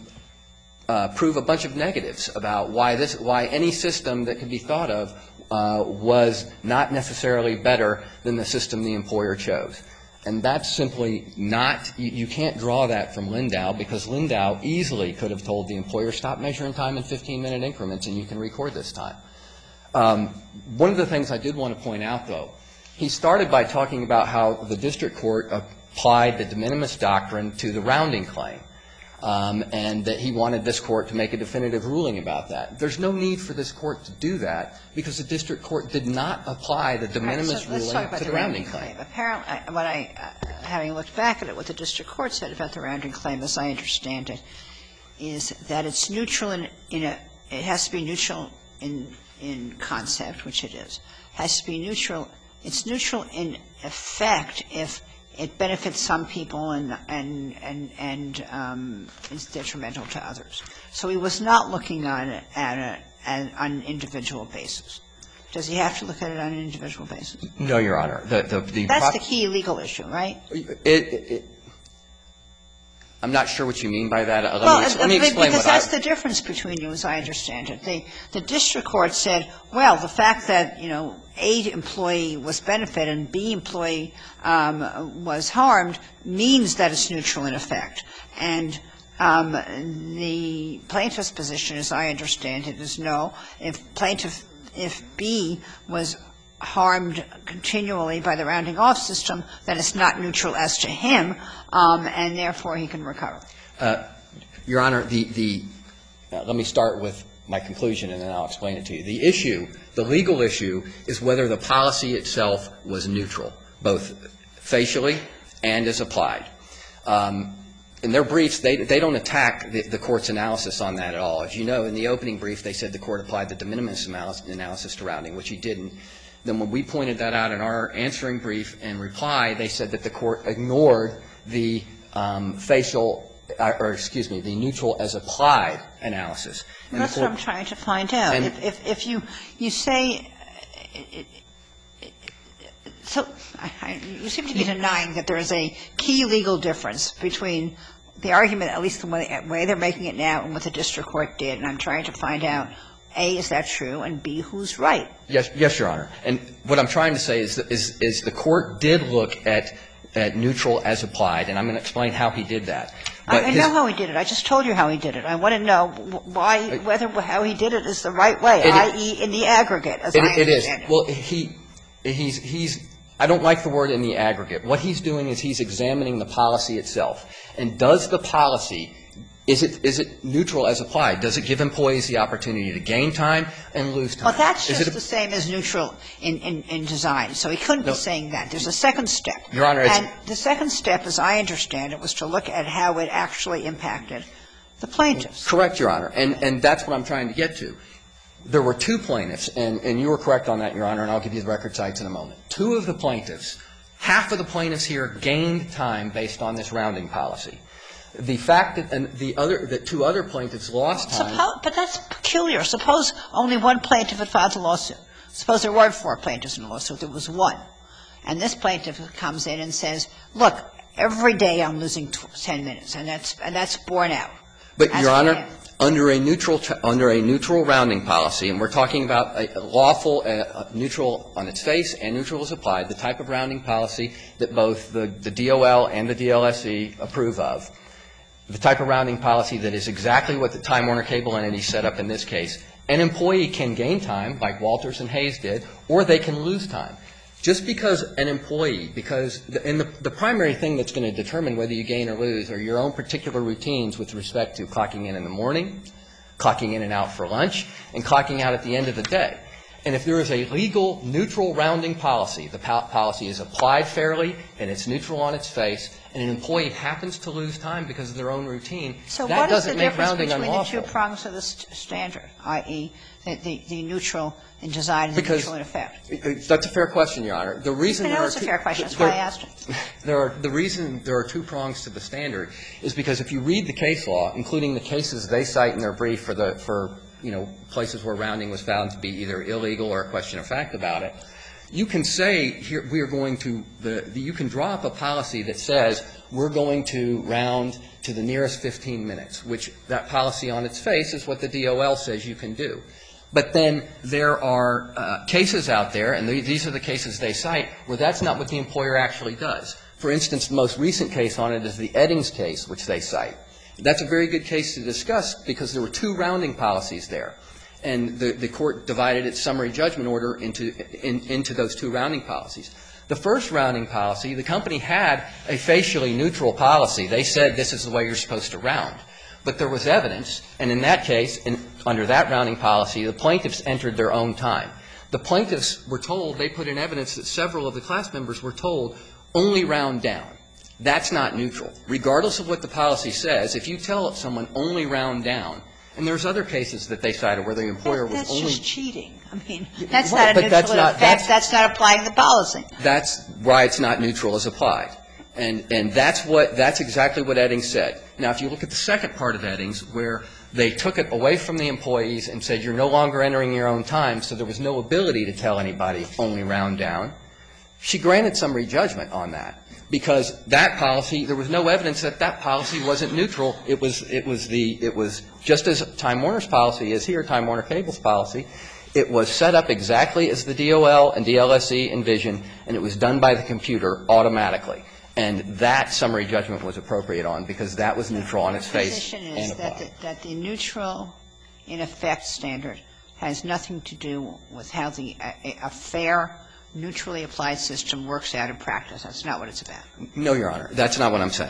uh, prove a bunch of negatives about why this, why any system that could be thought of uh, was not necessarily better than the system the employer chose. And that's simply not, you, you can't draw that from Lindau, because Lindau easily could have told the employer, stop measuring time in fifteen-minute increments and you can record this time. Um, one of the things I did want to point out, though, he started by talking about how the district court applied the de minimis doctrine to the rounding claim, um, and that he wanted this Court to make a definitive ruling about that. There's no need for this Court to do that, because the district court did not apply the de minimis right, so ruling to the, the rounding claim. claim. Apparently, what I, uh, having looked back at it, what the district court said about the rounding claim, as I understand it, is that it's neutral in, in a, it has to be neutral in, in concept, which it is. It has to be neutral. It's neutral in effect if it benefits some people and and and and um, is detrimental to others. So he was not looking on it at a at, on an individual basis. Does he have to look at it on an individual basis? No, Your Honor. The, the, the That's the key legal issue, right? It, it, it, I'm not sure what you mean by that. Let, well, me, let me explain because what that's I, the difference between you, as I understand it. The, the district court said, well, the fact that, you know, A employee was benefited and B employee um, was harmed means that it's neutral in effect. And um, the plaintiff's position, as I understand it, is no. If plaintiff, if B was harmed continually by the rounding off system, then it's not neutral as to him, um, and therefore he can recover. Uh, Your Honor, the, the uh, let me start with my conclusion and then I'll explain it to you. The issue, the legal issue, is whether the policy itself was neutral, both facially and as applied. Um, in their briefs, they, they don't attack the, the court's analysis on that at all. As you know, in the opening brief, they said the court applied the de minimis analysis to rounding, which he didn't. Then when we pointed that out in our answering brief and reply, they said that the court ignored the um, facial, or excuse me, the neutral as applied analysis. And that's court, what I'm trying to find out. If, if, if you, you say, it, it, so I, I, you seem to be denying that there is a key legal difference between the argument, at least the way, way they're making it now, and what the district court did, and I'm trying to find out, A, is that true, and B, who's right? Yes, yes, Your Honor. And what I'm trying to say is, is, is the court did look at, at neutral as applied, and I'm going to explain how he did that. But I, I know how he did it. I just told you how he did it. I want to know why, whether how he did it is the right way, that is, in the aggregate, as it, I it is. understand it. Well, he, he's, he's, I don't like the word in the aggregate. What he's doing is he's examining the policy itself. And does the policy, is it, is it neutral as applied? Does it give employees the opportunity to gain time and lose time? Well, that's is just it a, the same as neutral in, in, in design. So he couldn't no, be saying that. There's a second step. Your Honor, it's, and the second step, as I understand it, was to look at how it actually impacted the plaintiffs. Correct, Your Honor. And, and that's what I'm trying to get to. There were two plaintiffs, and, and you were correct on that, Your Honor, and I'll give you the record sites in a moment. Two of the plaintiffs, half of the plaintiffs here gained time based on this rounding policy. The fact that and the other, the two other plaintiffs lost time. Suppo- but that's peculiar. Suppose only one plaintiff had filed a lawsuit. Suppose there weren't four plaintiffs in a lawsuit. There was one. And this plaintiff comes in and says, look, every day I'm losing ten minutes, and that's, and that's borne out. But, As Your Honor, under a neutral under a neutral rounding policy, and we're talking about a lawful, uh, neutral on its face and neutral as applied, the type of rounding policy that both the, the D O L and the D L S E approve of, the type of rounding policy that is exactly what the Time Warner Cable entity set up in this case, an employee can gain time, like Walters and Hayes did, or they can lose time. Just because an employee, because the, and the, the primary thing that's going to determine whether you gain or lose are your own particular routines with respect to clocking in in the morning, clocking in and out for lunch, and clocking out at the end of the day. And if there is a legal, neutral rounding policy, the po- policy is applied fairly and it's neutral on its face, and an employee happens to lose time because of their own routine, so that doesn't make rounding unlawful. So what is the difference between the two prongs of the st- standard, that is, the, the, the neutral in design and the because neutral in effect? That's a fair question, Your Honor. The reason I know there it's are a two, fair question. That's there, why I asked it. There are, the reason there are two prongs to the standard is because if you read the case law, including the cases they cite in their brief for the, for, you know, places where rounding was found to be either illegal or a question of fact about it, you can say here we are going to the, the you can draw up a policy that says we're going to round to the nearest fifteen minutes, which that policy on its face is what the D O L says you can do. But then there are uh, cases out there, and these are the cases they cite, where that's not what the employer actually does. For instance, the most recent case on it is the Eddings case, which they cite. That's a very good case to discuss because there were two rounding policies there. And the, the court divided its summary judgment order into, in, into those two rounding policies. The first rounding policy, the company had a facially neutral policy. They said this is the way you're supposed to round. But there was evidence, and in that case, in, under that rounding policy, the plaintiffs entered their own time. The plaintiffs were told, they put in evidence that several of the class members were told, only round down. That's not neutral. Regardless of what the policy says, if you tell someone only round down, and there's other cases that they cited where the employer was that's only. That's just cheating. I mean, that's right, not a but that's neutral not, effect. that's, that's not applying the policy. That's why it's not neutral as applied. And, and that's what, that's exactly what Eddings said. Now, if you look at the second part of Eddings, where they took it away from the employees and said you're no longer entering your own time, so there was no ability to tell anybody only round down, she granted summary judgment on that. Because that policy, there was no evidence that that policy wasn't neutral. It was, it was the, it was just as Time Warner's policy is here, Time Warner Cable's policy. It was set up exactly as the D O L and D L S E envisioned, and it was done by the computer automatically. And that summary judgment was appropriate on because that was neutral on its face and applied. The position is that the, that the neutral in effect standard has nothing to do with how the a, a fair neutrally applied system works out in practice. That's not what it's about. No, Your Honor. That's not what I'm saying.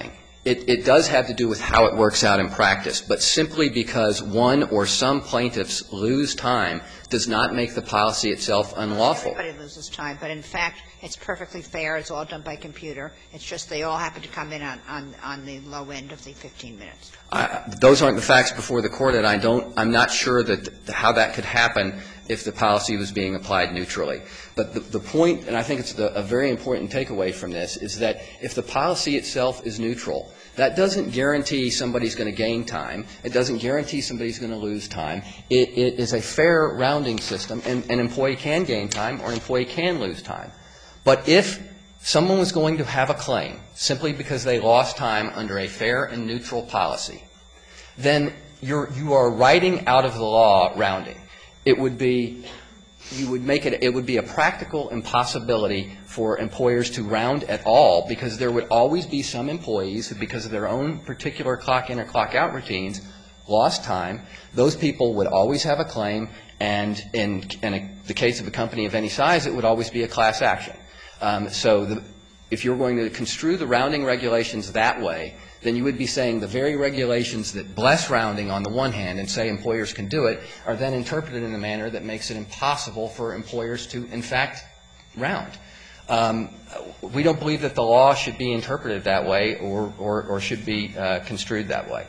It, it does have to do with how it works out in practice, but simply because one or some plaintiffs lose time does not make the policy itself unlawful. Everybody loses time, but in fact, it's perfectly fair. It's all done by computer. It's just they all happen to come in on, on, on the low end of the fifteen minutes. I, those aren't the facts before the court, and I don't, I'm not sure that how that could happen if the policy was being applied neutrally. But the, the point, and I think it's the, a very important takeaway from this, is that if the policy itself is neutral, that doesn't guarantee somebody's going to gain time. It doesn't guarantee somebody's going to lose time. It, it is a fair rounding system, and an employee can gain time or an employee can lose time. But if someone was going to have a claim simply because they lost time under a fair and neutral policy, then you're, you are writing out of the law rounding. It would be, you would make it, it would be a practical impossibility for employers to round at all, because there would always be some employees who, because of their own particular clock in or clock out routines, lost time. Those people would always have a claim, and in, in a, the case of a company of any size, it would always be a class action. Um, so the, if you're going to construe the rounding regulations that way, then you would be saying the very regulations that bless rounding on the one hand and say employers can do it are then interpreted in a manner that makes it impossible for employers to, in fact, round. Um, we don't believe that the law should be interpreted that way or, or, or should be uh, construed that way.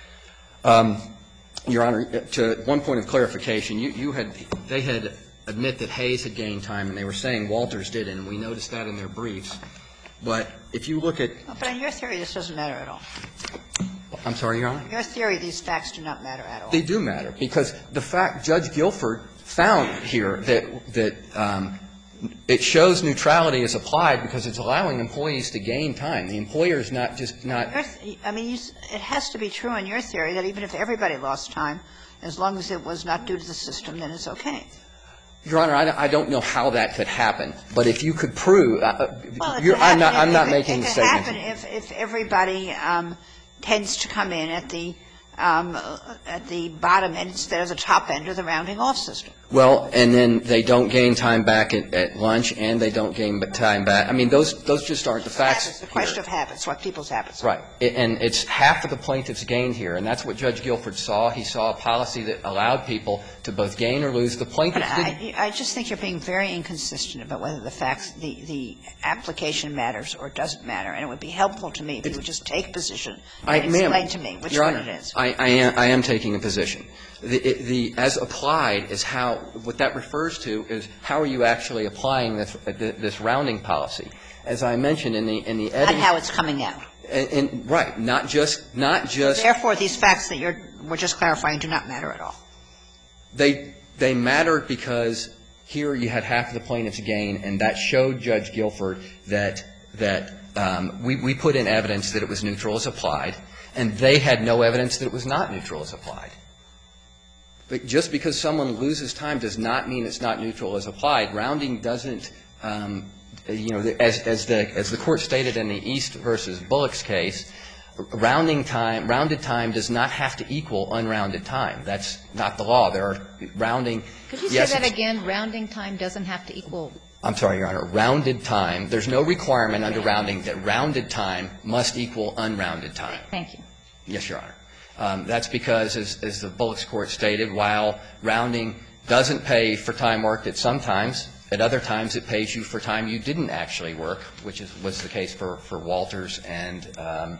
Um, Your Honor, to one point of clarification, you, you had, they had admit that Hayes had gained time, and they were saying Walters didn't, and we noticed that in their briefs. But if you look at – But in your theory, this doesn't matter at all. I'm sorry, Your Honor? In your theory, these facts do not matter at all. They do matter, because the fact Judge Guilford found here that, that um, it shows neutrality is applied because it's allowing employees to gain time. The employer is not just not – I mean, you, it has to be true in your theory that even if everybody lost time, as long as it was not due to the system, then it's okay. Your Honor, I, I don't know how that could happen, but if you could prove uh, well, you're, I'm not, if, I'm not if, making it a could statement. happen if, if everybody um, tends to come in at the um, at the bottom end instead of the top end of the rounding off system. Well, and then they don't gain time back at, at lunch, and they don't gain time back. I mean, those those just aren't the facts. It's a question of habits, what people's habits are. Right. It, and it's half of the plaintiffs gained here, and that's what Judge Guilford saw. He saw a policy that allowed people to both gain or lose. The plaintiffs But didn't. I, I just think you're being very inconsistent about whether the facts, the, the application matters or doesn't matter, and it would be helpful to me if you would just take a position and I, explain to me which Your one Honor, it is. I, I, am, I am taking a position. The, the, as applied is how, what that refers to is how are you actually applying this, this rounding policy. As I mentioned in the, in the Not how it's coming out. And, and, right, not just, not just. Therefore, these facts that you're, we're just clarifying do not matter at all. They, they matter because here you had half of the plaintiffs gain, and that showed Judge Guilford that, that um, we, we put in evidence that it was neutral as applied, and they had no evidence that it was not neutral as applied. But just because someone loses time does not mean it's not neutral as applied. Rounding doesn't, um, you know, as, as, the, as the Court stated in the East versus Bullock's case, rounding time, rounded time does not have to equal unrounded time. That's not the law. There are rounding. Could you say yes, that again? Rounding time doesn't have to equal. I'm sorry, Your Honor. Rounded time, there's no requirement under rounding that rounded time must equal unrounded time. Thank you. Yes, Your Honor. Um, that's because, as, as the Bullock's Court stated, while rounding doesn't pay for time worked at some times, at other times it pays you for time you didn't actually work, which is, was the case for, for Walters and, um,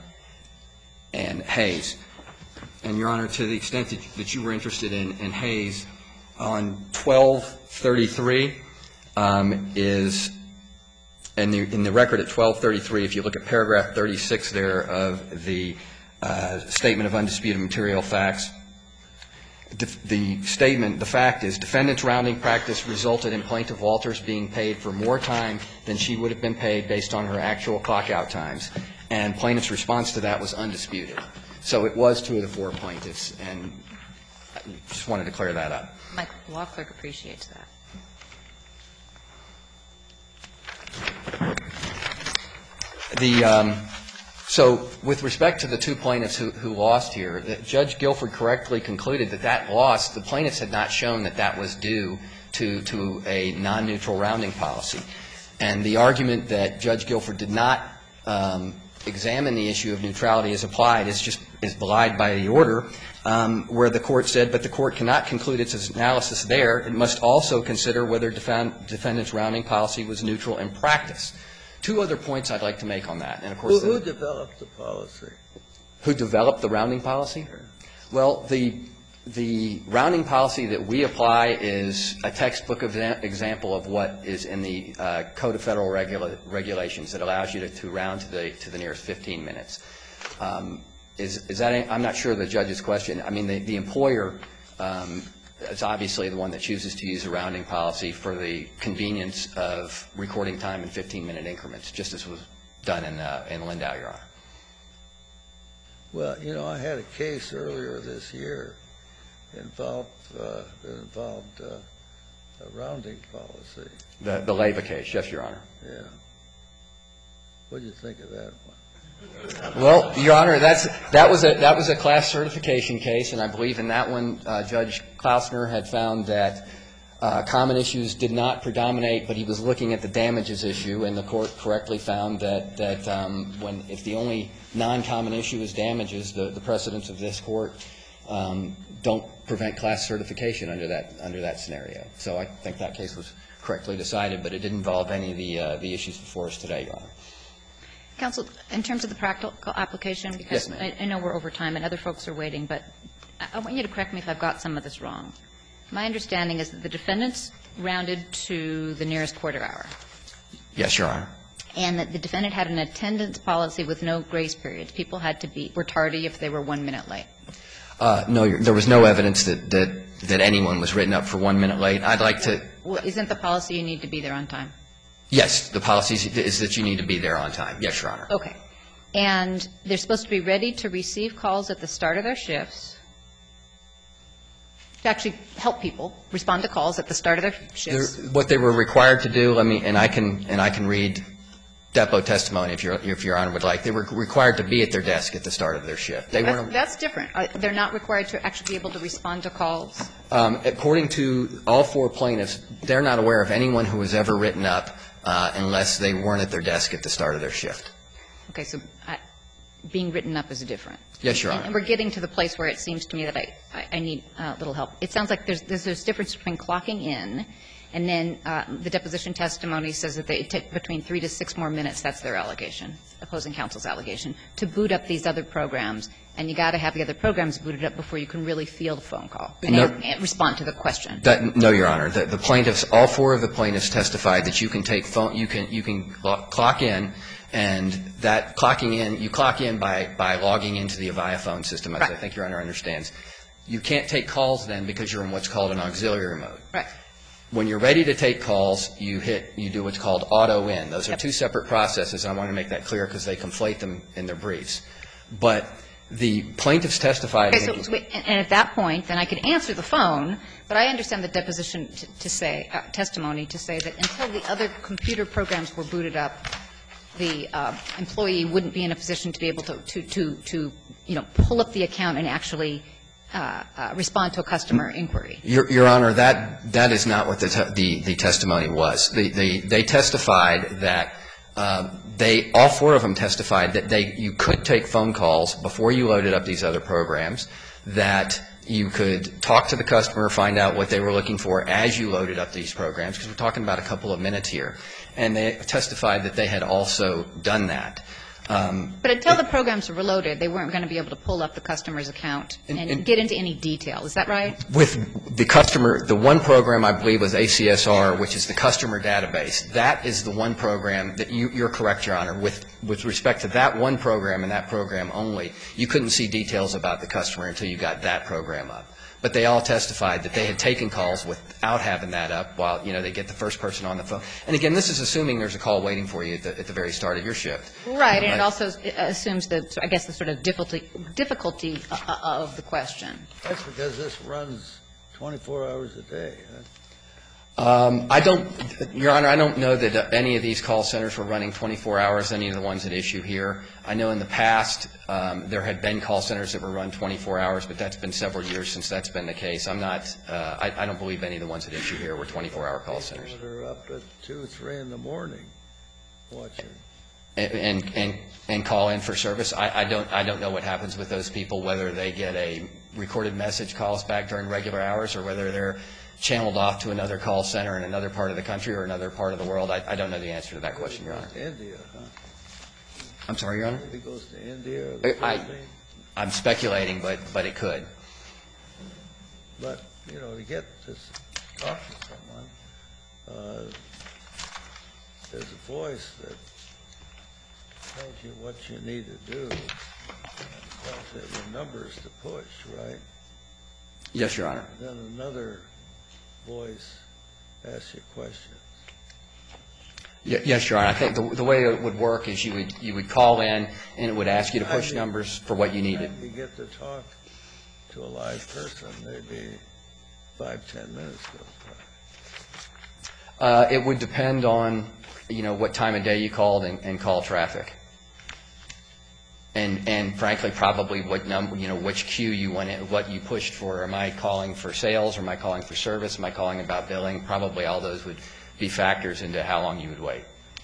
and Hayes. And, Your Honor, to the extent that, that you were interested in, in Hayes, on twelve thirty-three um, is, in the, in the record at twelve thirty-three, if you look at paragraph thirty-six there of the uh, Statement of Undisputed Material Facts, the statement, the fact is, defendant's rounding practice resulted in Plaintiff Walters being paid for more time than she would have been paid based on her actual clock-out times. And plaintiff's response to that was undisputed. So it was two of the four plaintiffs, and I just wanted to clear that up. My law clerk appreciates that. The um, so with respect to the two plaintiffs who, who lost here, the, Judge Guilford correctly concluded that that loss, the plaintiffs had not shown that that was due to, to a non-neutral rounding policy. And the argument that Judge Guilford did not um, examine the issue of neutrality as applied is just is belied by the order, um, where the court said, but the court cannot conclude its analysis there. It must also consider whether defend, defendant's rounding policy was neutral in practice. Two other points I'd like to make on that. And of course, Who, who the, developed the policy? Who developed the rounding policy? Well, the the rounding policy that we apply is a textbook of example of what is in the uh, Code of Federal Regula Regulations that allows you to, to round to the to the nearest fifteen minutes. Um, is is that? A, I'm not sure of the judge's question. I mean, the the employer um, is obviously the one that chooses to use a rounding policy for the convenience of recording time in fifteen minute increments, just as was done in uh, in Lindau, Your Honor. Well, you know, I had a case earlier this year involved uh, that involved uh, a rounding policy. The the Leyva case, yes, Your Honor. Yeah. What do you think of that one? Well, Your Honor, that's that was a that was a class certification case, and I believe in that one, uh, Judge Klausner had found that uh, common issues did not predominate, but he was looking at the damages issue, and the court correctly found that that um, when if the only non-common issue is damages, the the precedents of this court um, don't prevent class certification under that under that scenario. So I think that case was correctly decided, but it didn't involve any of the uh, the issues before us today, Your Honor. Counsel, in terms of the practical application, because yes, I, I know we're over time and other folks are waiting, but I, I want you to correct me if I've got some of this wrong. My understanding is that the defendants rounded to the nearest quarter hour. Yes, Your Honor. And that the defendant had an attendance policy with no grace periods. People had to be were tardy if they were one minute late. Uh, no, there was no evidence that, that that anyone was written up for one minute late. I'd like to. Well, isn't the policy you need to be there on time? Yes, the policy is that you need to be there on time. Yes, Your Honor. Okay. And they're supposed to be ready to receive calls at the start of their shifts, to actually help people respond to calls at the start of their shifts. They're, what they were required to do, let me, and I can, and I can read depot testimony if, you're, if Your Honor would like. They were required to be at their desk at the start of their shift. They that's, weren't. That's different. Uh, they're not required to actually be able to respond to calls. Um, according to all four plaintiffs, they're not aware of anyone who was ever written up uh, unless they weren't at their desk at the start of their shift. Okay, so uh, being written up is different. Yes, Your Honor. And, and we're getting to the place where it seems to me that I, I, I need a uh, little help. It sounds like there's, there's this difference between clocking in and then uh, the deposition testimony says that they take between three to six more minutes, that's their allegation, opposing counsel's allegation, to boot up these other programs. And you got to have the other programs booted up before you can really field a phone call and, no, and respond to the question. That, no, Your Honor. The, the plaintiffs, all four of the plaintiffs testified that you can take phone, you can, you can clock in, and that clocking in, you clock in by, by logging into the Avaya phone system, as right. I think Your Honor understands. You can't take calls then because you're in what's called an auxiliary mode. Right. When you're ready to take calls, you hit, you do what's called auto in. Those are yep. two separate processes. I want to make that clear because they conflate them in their briefs. But the plaintiffs testified. Okay, so, so wait, and at that point, then I could answer the phone, but I understand the deposition to, to say, uh, testimony to say that until the other computer programs were booted up, the uh, employee wouldn't be in a position to be able to, to, to, to you know, pull up the account and actually Uh, uh, respond to a customer inquiry. Your, Your Honor, that that is not what the te the, the testimony was. The, the, they testified that uh, they all four of them testified that they you could take phone calls before you loaded up these other programs, that you could talk to the customer, find out what they were looking for as you loaded up these programs, because we're talking about a couple of minutes here, and they testified that they had also done that. Um, but until the programs were loaded, they weren't going to be able to pull up the customer's account and, and, and get into any detail. Is that right? With the customer, the one program I believe was A C S R, which is the customer database. That is the one program that you, you're correct, Your Honor. With with respect to that one program and that program only, you couldn't see details about the customer until you got that program up. But they all testified that they had taken calls without having that up while, you know, they get the first person on the phone. And again, this is assuming there's a call waiting for you at the, at the very start of your shift. Right, and it also assumes the, I guess, the sort of difficulty, difficulty of the question. That's because this runs twenty-four hours a day, huh? Um, I don't, Your Honor, I don't know that any of these call centers were running twenty-four hours, any of the ones at issue here. I know in the past um, there had been call centers that were run twenty-four hours, but that's been several years since that's been the case. I'm not, uh, I, I don't believe any of the ones at issue here were twenty-four hour call centers. They're up at two, three in the morning watching. and and and call in for service. I, I don't I don't know what happens with those people, whether they get a recorded message calls back during regular hours or whether they're channeled off to another call center in another part of the country or another part of the world. I, I don't know the answer to that question, Your Honor. To India, huh? I'm sorry, Your Honor? Maybe it goes to India or the I, Philippines. I'm speculating, but but it could. But, you know, to get to s- talk to someone, uh, there's a voice that tells you what you need to do, and tells you the numbers to push, right? Yes, Your Honor. Then another voice asks you questions. Ye- Yes, Your Honor. I think the, the way it would work is you would you would call in and it would ask you to push I mean, numbers for what you needed. Time you get to talk to a live person, maybe five, ten minutes goes by. Uh, it would depend on, you know, what time of day you called and, and call traffic. And, and frankly, probably what number, you know, which queue you went in, what you pushed for. Am I calling for sales? Or am I calling for service? Am I calling about billing? Probably all those would be factors into how long you would wait.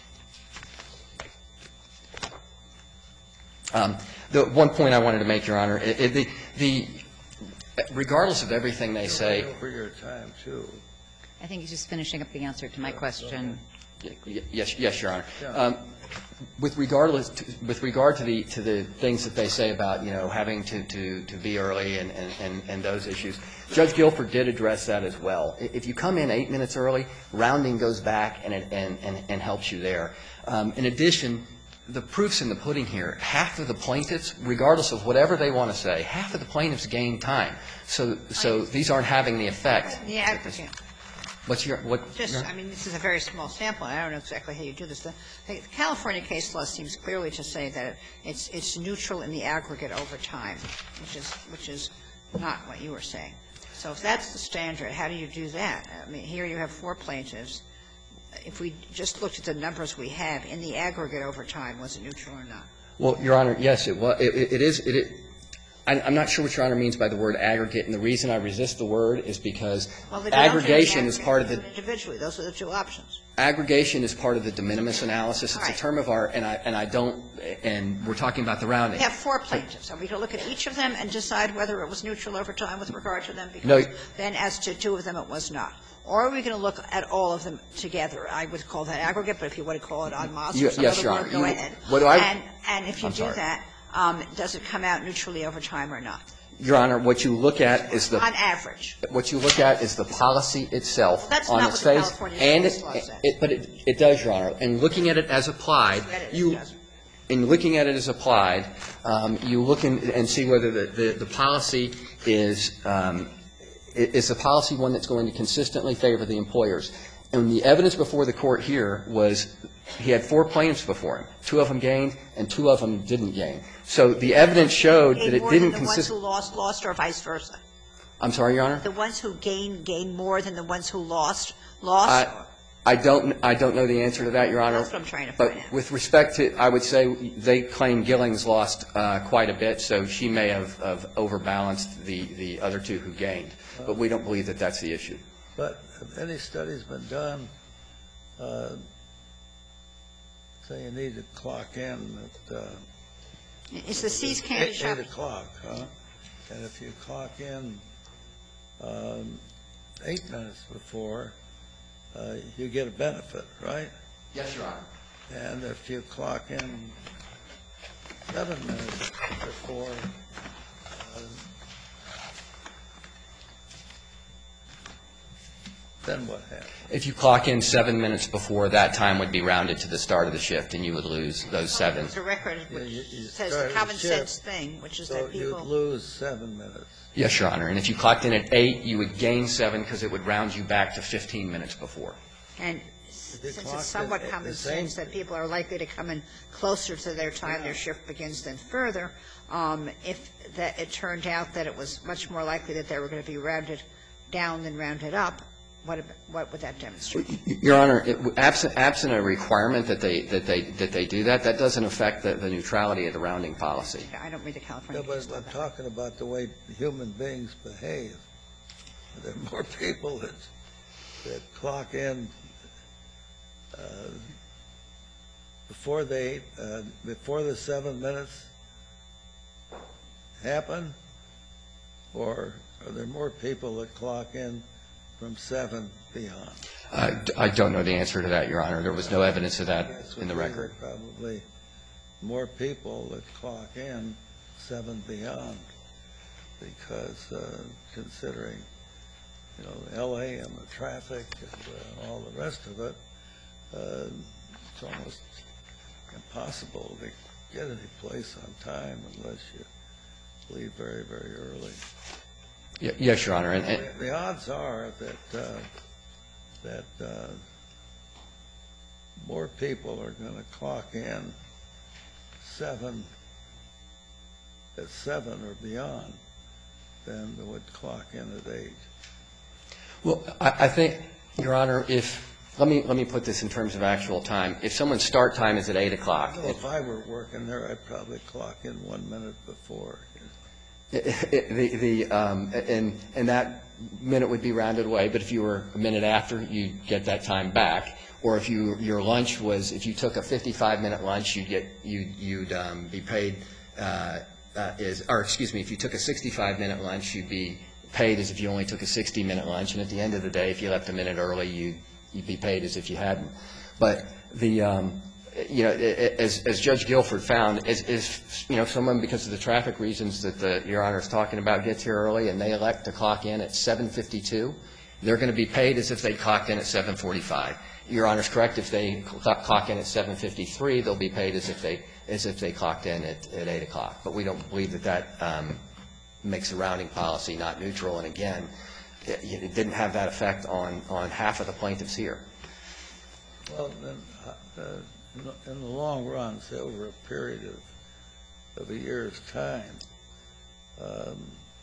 Um, the one point I wanted to make, Your Honor, it, it, the, the, regardless of everything they say. Over your time, too. I think he's just finishing up the answer to my question. Y- Yes, yes, Your Honor. Yeah. Um, With regardless, to, with regard to the to the things that they say about, you know, having to, to, to be early and, and, and, and those issues, Judge Guilford did address that as well. I- If you come in eight minutes early, rounding goes back and it, and, and, and helps you there. Um, in addition, the proof's in the pudding here. Half of the plaintiffs, regardless of whatever they want to say, half of the plaintiffs gain time. So so these aren't having the effect. Yeah, What's your what? just, your- I mean, this is a very small sample, and I don't know exactly how you do this. The the California case law seems clearly to say that it's it's neutral in the aggregate over time, which is which is not what you were saying. So if that's the standard, how do you do that? I mean, here you have four plaintiffs. If we just looked at the numbers we have, in the aggregate over time, was it neutral or not? Well, Your Honor, yes, it was. It, it, it is. It, it, I'm I'm not sure what Your Honor means by the word aggregate, and the reason I resist the word is because Well, they don't take the aggregation is part of the aggregate individually. Those are the two options. aggregation is part of the de minimis analysis. It's All a right. term of art, and I and I don't. And we're talking about the rounding. We have four plaintiffs. Are we to look at each of them and decide whether it was neutral over time with regard to them? No. Because then as to two of them, it was not. Or are we going to look at all of them together? I would call that aggregate, but if you want to call it en masse You- or some yes, other Your word, Honor. go You- ahead. what do I- And, and if you I'm do sorry. that, um, does it come out neutrally over time or not? Your Honor, what you look at is the On average. what you look at is the policy itself Well, that's on not its what the face, California and case it, law says. it, but it, it does, Your Honor. And looking at it as applied, Read it, it you, doesn't. in looking at it as applied, um, you look in, and see whether the, the, the policy is um, i- is the policy one that's going to consistently favor the employers. And the evidence before the court here was he had four plaintiffs before him. Two of them gained, and two of them didn't gain. So the evidence showed that Gain it more didn't than the ones consist. who lost, lost, or vice versa? I'm sorry, Your Honor. The ones who gain, gain more than the ones who lost, lost? I, I don't, I don't know the answer to that, Your Honor. That's what I'm trying to But find out. with respect to, I would say they claim Gillings lost uh, quite a bit, so she may have, have overbalanced the, the other two who gained. But we don't believe that that's the issue. But have any studies been done, uh, say you need to clock in at uh, Is the See's Candy eight Shop? eight o'clock, huh? And if you clock in um, eight minutes before, uh, you get a benefit, right? Yes, Your Honor. And if you clock in seven minutes before, uh, then what happens? If you clock in seven minutes before, that time would be rounded to the start of the shift, and you would lose those seven. There's a record Yeah, which you- you says start the the common shift, sense thing, which is So that you'd people, lose seven minutes. Yes, Your Honor. And if you clocked in at eight, you would gain seven because it would round you back to fifteen minutes before. and you since clocked it's somewhat in at common the same- sense that people are likely to come in closer to their time their shift begins than further, um, if that it turned out that it was much more likely that they were going to be rounded down than rounded up, what ab- what would that demonstrate? Your Honor, it, absent, absent a requirement that they, that they, that they do that, that doesn't affect the, the neutrality of the rounding policy. I don't read the Yeah, California but case law. I'm talking about the way human beings behave. There are more people that, that clock in uh, before they, uh, before the seven minutes happen? Or are there more people that clock in from seven beyond? Uh, I don't know the answer to that, Your Honor. There was no evidence of that Yes, in the would be record. there Probably more people that clock in seven beyond, because uh, considering, you know, L A and the traffic and uh, all the rest of it, uh, it's almost impossible to get any place on time unless you leave very, very early. Y- Yes, Your Honor. And, and The odds are that uh, that uh, more people are going to clock in seven at seven or beyond than would clock in at eight. Well, I, I think, Your Honor, if let me let me put this in terms of actual time. If someone's start time is at eight o'clock, Well, if I were working there, I'd probably clock in one minute before. it, it, the the um, and and that minute would be rounded away. But if you were a minute after, you get that time back. Or if you your lunch was if you took a fifty-five minute lunch, you'd get you you'd um, be paid uh, uh, is or excuse me, if you took a sixty-five minute lunch, you'd be paid as if you only took a sixty minute lunch. And at the end of the day, if you left a minute early, you you'd be paid as if you hadn't. But the um, you know, as as Judge Guilford found, is is you know someone because of the traffic reasons that the Your Honor is talking about gets here early and they elect to clock in at seven fifty-two, they're going to be paid as if they clocked in at seven forty-five. Your Honor's correct. If they clock in at seven fifty-three, they'll be paid as if they as if they clocked in at, at eight o'clock. But we don't believe that that um, makes the rounding policy not neutral. And again, it, it didn't have that effect on on half of the plaintiffs here. Well, then, uh, in, the, in the long run, say over a period of of a year's time, um,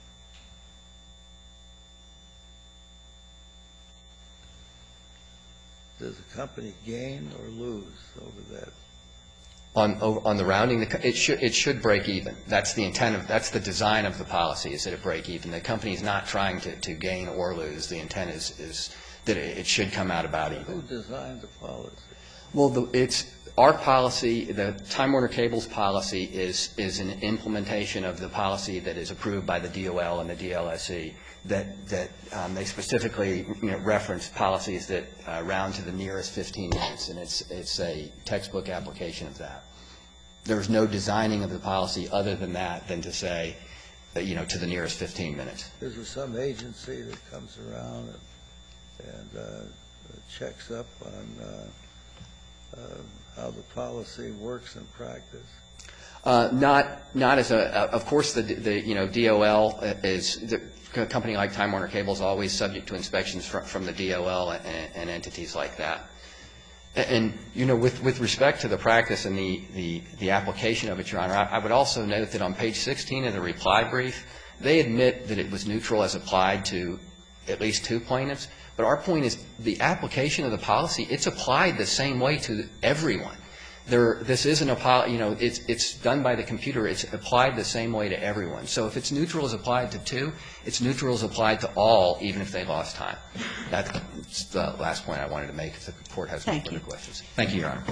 does the company gain or lose over that? On on the rounding, it should it should break even. That's the intent of that's the design of the policy, is that it break even. The company is not trying to, to gain or lose. The intent is is that it, it should come out about even. Who designed the policy? Well, the, it's our policy. The Time Warner Cable's policy is is an implementation of the policy that is approved by the D O L and the D L S E. That that um, they specifically you know, reference policies that uh, round to the nearest fifteen minutes, and it's it's a textbook application of that. There's no designing of the policy other than that, than to say, that, you know, to the nearest fifteen minutes. Is there some agency that comes around and, and uh, checks up on uh, uh, how the policy works in practice? Uh, not not as a of course the the you know D O L is the, a company like Time Warner Cable is always subject to inspections from, from the D O L and, and entities like that. And, and you know, with, with respect to the practice and the, the, the application of it, Your Honor, I, I would also note that on page sixteen of the reply brief, they admit that it was neutral as applied to at least two plaintiffs. But our point is the application of the policy, it's applied the same way to everyone. There, this isn't a, you know, it's, it's done by the computer. It's applied the same way to everyone. So if it's neutral as applied to two, it's neutral as applied to all, even if they lost time. That's the last point I wanted to make. If the Court has no further questions. Thank you, Your Honor.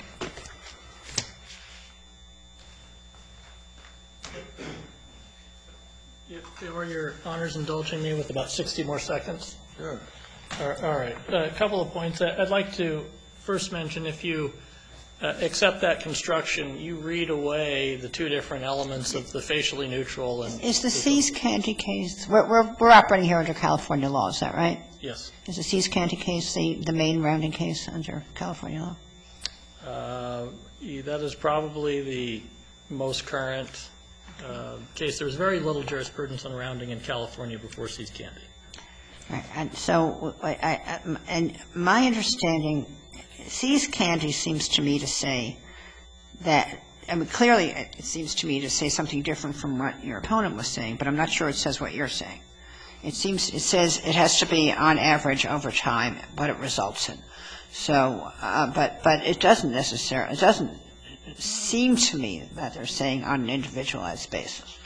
If, or Your Honor's indulging me with about sixty more seconds? Sure. All right. A couple of points. I'd like to first mention, if you Uh, accept that construction, you read away the two different elements of the facially neutral and... Is the See's Candy case, we're, we're, we're operating here under California law, is that right? Yes. Is the See's Candy case the, the main rounding case under California law? Uh, that is probably the most current uh, case. There was very little jurisprudence on rounding in California before See's Candy. Right. And so, I, I, and my understanding, See's Candy seems to me to say that, I mean, clearly it seems to me to say something different from what your opponent was saying, but I'm not sure it says what you're saying. It seems, it says it has to be on average over time what it results in. So, uh, but, but it doesn't necessarily, it doesn't seem to me that they're saying on an individualized basis.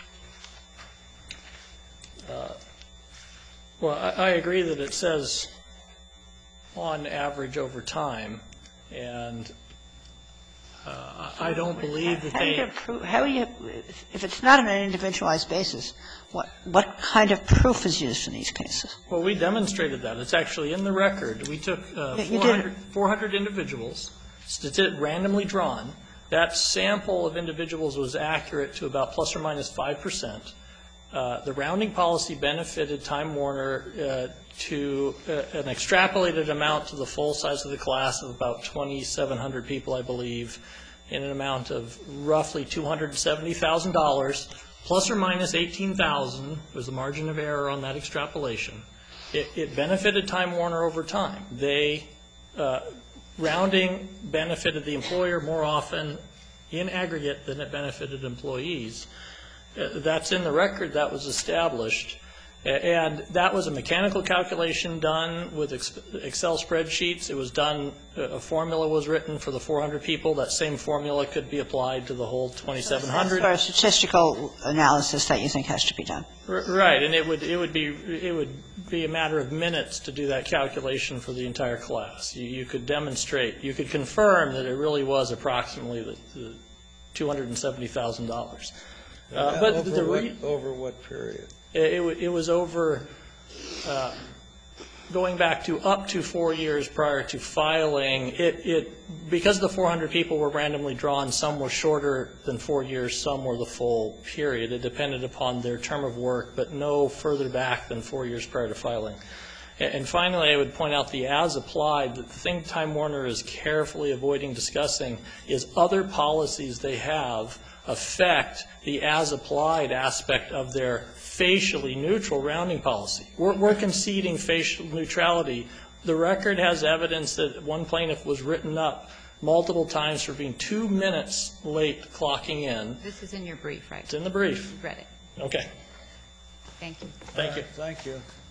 Uh, well, I, I agree that it says on average over time, and Uh, I don't believe that How do they. you prove, how do you, if it's not on an individualized basis, what, what kind of proof is used in these cases? Well, we demonstrated that. It's actually in the record. We took uh, You four hundred, did. four hundred individuals, stati- randomly drawn. That sample of individuals was accurate to about plus or minus five percent. Uh, the rounding policy benefited Time Warner uh, to uh, an extrapolated amount to the full size of the class of about twenty-seven hundred people, I believe, in an amount of roughly two hundred seventy thousand dollars, plus or minus eighteen thousand dollars was the margin of error on that extrapolation. It, it benefited Time Warner over time. They, uh, rounding benefited the employer more often in aggregate than it benefited employees. Uh, that's in the record. That was established. And that was a mechanical calculation done with Excel spreadsheets. It was done, a formula was written for the four hundred people. That same formula could be applied to the whole twenty-seven hundred. Or a statistical analysis that you think has to be done. Right, and it would it would be it would be a matter of minutes to do that calculation for the entire class. You, you could demonstrate, you could confirm that it really was approximately the, the two hundred seventy thousand dollars. Uh, but over, the what, re- over what period? It, it, it was over, uh, going back to up to four years prior to filing. It, it because the four hundred people were randomly drawn, some were shorter than four years, some were the full period. It depended upon their term of work, but no further back than four years prior to filing. And, and finally, I would point out the as applied. The thing Time Warner is carefully avoiding discussing is other policies they have affect the as-applied aspect of their facially neutral rounding policy. We're, we're conceding facial neutrality. The record has evidence that one plaintiff was written up multiple times for being two minutes late clocking in. This is in your brief, right? It's in the brief. You've read it. Okay. Thank you. Thank you. Thank you.